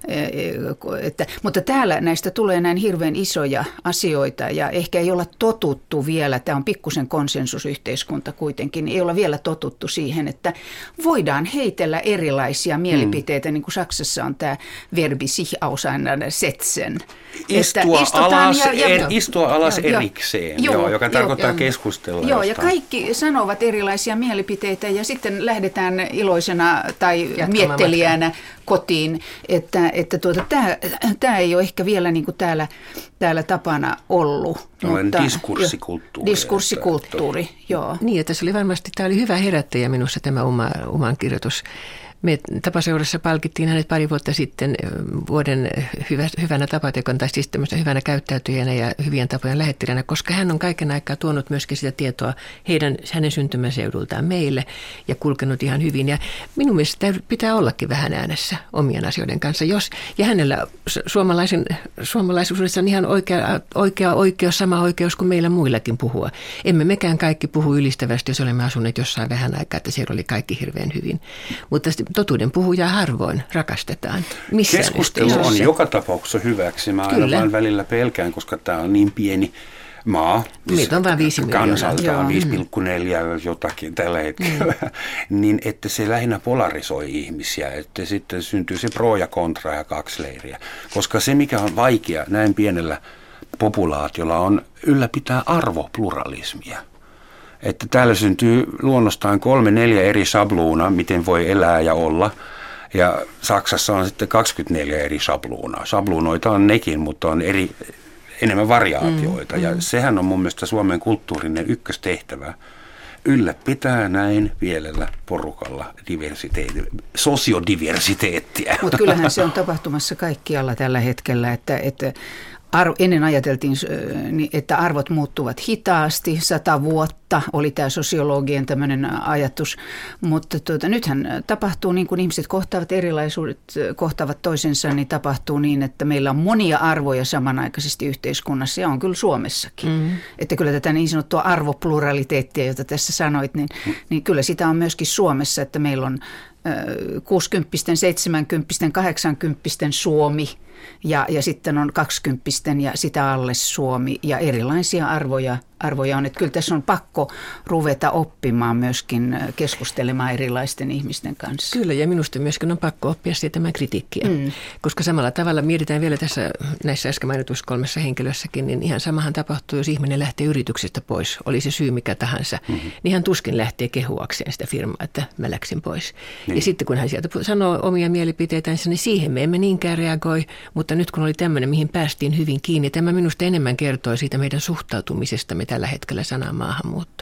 Äh, että, mutta täällä näistä tulee näin hirveän isoja asioita ja ehkä ei olla totuttu vielä, tämä on pikkusen konsensusyhteiskunta kuitenkin, ei olla vielä totuttu siihen, että voidaan heitellä erilaisia mielipiteitä, mm. niin kuin Saksassa on tämä verbi sich auseinandersetzen. Istua alas, ja, ja, er, istua alas jo, erikseen, jo, joo, joka jo, tarkoittaa jo, keskustella. Joo, jostain. Ja kaikki sanovat erilaisia mielipiteitä ja sitten lähdetään iloisena tai miettelijänä kotiin, että, että tuota, tämä, tämä ei ole ehkä vielä niin kuin täällä, täällä tapana ollut. Olen mutta, diskurssikulttuuri. Diskurssikulttuuri, että, joo. Niin, että se oli varmasti, tämä oli hyvä herättäjä minussa tämä oma, oman kirjoitus. Me tapaseurassa palkittiin hänet pari vuotta sitten vuoden hyvä, hyvänä tapatekon, tai siis tämmöisenä hyvänä käyttäytyjänä ja hyvien tapojen lähettelijänä, koska hän on kaiken aikaa tuonut myöskin sitä tietoa heidän, hänen syntymäseudultaan meille ja kulkenut ihan hyvin. Ja minun mielestä pitää ollakin vähän äänessä omien asioiden kanssa. Jos, ja hänellä suomalaisen, suomalaisuudessa on ihan oikea, oikea oikeus, sama oikeus kuin meillä muillakin puhua. Emme mekään kaikki puhu ylistävästi, jos olemme asuneet jossain vähän aikaa, että siellä oli kaikki hirveän hyvin. Mutta totuuden puhujaa harvoin rakastetaan. Missään Keskustelu on joka tapauksessa hyväksi. Mä aina vaan välillä pelkään, koska tämä on niin pieni maa. Meitä on vain viisi miljoonaa. Kansalta on viisi pilkku neljä jotakin tällä hetkellä. Mm. niin että se lähinnä polarisoi ihmisiä. Että sitten syntyy se pro ja kontra ja kaksi leiriä. Koska se, mikä on vaikea näin pienellä populaatiolla, on ylläpitää arvopluralismia. Että täällä syntyy luonnostaan kolme, neljä eri sabluunaa, miten voi elää ja olla. Ja Saksassa on sitten kaksikymmentäneljä eri sabluunaa. Sabluunoita on nekin, mutta on eri, enemmän variaatioita. Mm, ja mm. sehän on mun mielestä Suomen kulttuurinen ykköstehtävä. Ylläpitää näin pienellä porukalla sosiodiversiteettiä. Mutta kyllähän se on tapahtumassa kaikkialla tällä hetkellä, että... että Arvo, ennen ajateltiin, että arvot muuttuvat hitaasti, sata vuotta oli tämä sosiologien tämmöinen ajatus, mutta tuota, nythän tapahtuu niin kuin ihmiset kohtaavat erilaisuudet, kohtaavat toisensa, niin tapahtuu niin, että meillä on monia arvoja samanaikaisesti yhteiskunnassa ja on kyllä Suomessakin. Mm-hmm. Että kyllä tätä niin sanottua arvopluraliteettia, jota tässä sanoit, niin, niin kyllä sitä on myöskin Suomessa, että meillä on kuusikymppisten, seitsemänkymppisten, kahdeksankymppisten Suomi ja, ja sitten on kaksikymppisten ja sitä alle Suomi ja erilaisia arvoja, arvoja on. Että kyllä tässä on pakko ruveta oppimaan myöskin keskustelemaan erilaisten ihmisten kanssa. Kyllä ja minusta myöskin on pakko oppia siitä kritiikkiä, mm. koska samalla tavalla mietitään vielä tässä näissä äsken mainituissa kolmessa henkilössäkin, niin ihan samahan tapahtuu, jos ihminen lähtee yrityksestä pois, oli se syy mikä tahansa, mm-hmm. niin hän tuskin lähtee kehuakseen sitä firmaa, että mä läksin pois. Niin. Ja sitten kun hän sieltä sanoo omia mielipiteitänsä, niin siihen me emme niinkään reagoi, mutta nyt kun oli tämmöinen, mihin päästiin hyvin kiinni, tämä minusta enemmän kertoo siitä meidän suhtautumisestamme tällä hetkellä sanaan maahanmuutto.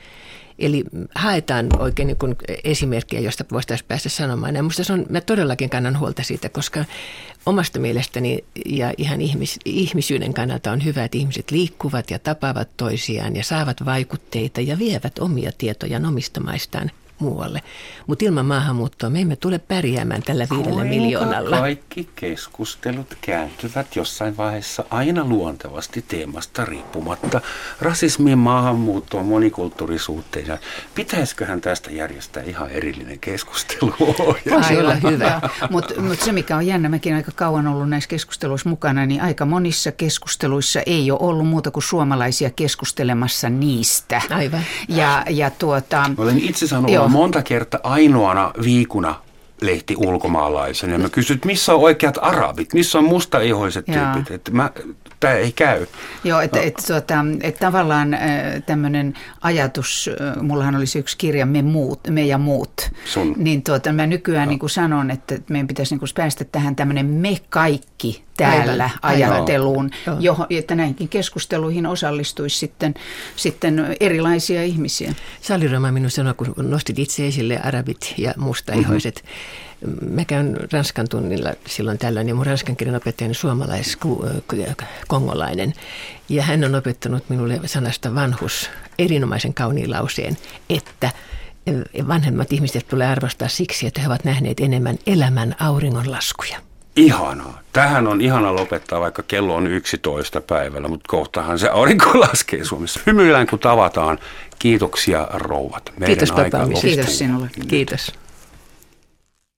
Eli haetaan oikein niin kuin esimerkkiä, josta voitaisiin päästä sanomaan. Ja musta se on, mä todellakin kannan huolta siitä, koska omasta mielestäni ja ihan ihmis, ihmisyyden kannalta on hyvä, että ihmiset liikkuvat ja tapaavat toisiaan ja saavat vaikutteita ja vievät omia tietojaan omista maistaan muualle. Mutta ilman maahanmuuttoa me emme tule pärjäämään tällä viidellä miljoonalla. Kaikki keskustelut kääntyvät jossain vaiheessa aina luontevasti teemasta riippumatta rasismiin, maahanmuuttoon, monikulttuurisuuteen. Pitäisiköhän tästä järjestää ihan erillinen keskustelu? Voisi olla hyvä. Mutta mut se mikä on jännä, mäkin aika kauan ollut näissä keskusteluissa mukana, niin aika monissa keskusteluissa ei ole ollut muuta kuin suomalaisia keskustelemassa niistä. Aivan. Ja, ja tuota, olen itse sanonut monta kertaa ainoana viikuna lehti ulkomaalaisen. Ja mä kysyin, missä on oikeat arabit, missä on mustaihoiset tyypit. Että mä, tämä ei käy. Joo, että no. et, tuota, et tavallaan tämmöinen ajatus, mullahan olisi yksi kirja, Me, muut, me ja muut. Sun. Niin tuota, mä nykyään no. niin kuin sanon, että meidän pitäisi niin kuin päästä tähän tämmöinen me kaikki täällä aivan, ajatteluun, aivan. johon, että näinkin keskusteluihin osallistuisi sitten, sitten erilaisia ihmisiä. Sali Roma minun sanoi, kun nostit itse esille arabit ja mustaihoiset. Mm-hmm. Mä käyn ranskan tunnilla silloin tällöin, ja mun ranskan kielen opettaja on suomalais-kongolainen. Ja hän on opettanut minulle sanasta vanhus erinomaisen kauniin lauseen, että vanhemmat ihmiset tulee arvostaa siksi, että he ovat nähneet enemmän elämän auringonlaskuja. Ihanaa. Tähän on ihana lopettaa, vaikka kello on yksitoista päivällä, mutta kohtahan se aurinko laskee Suomessa. Hymyillään kun tavataan. Kiitoksia rouvat. Meidän Kiitos aika tapaamisesta. Kiitos sinulle. Kiitos.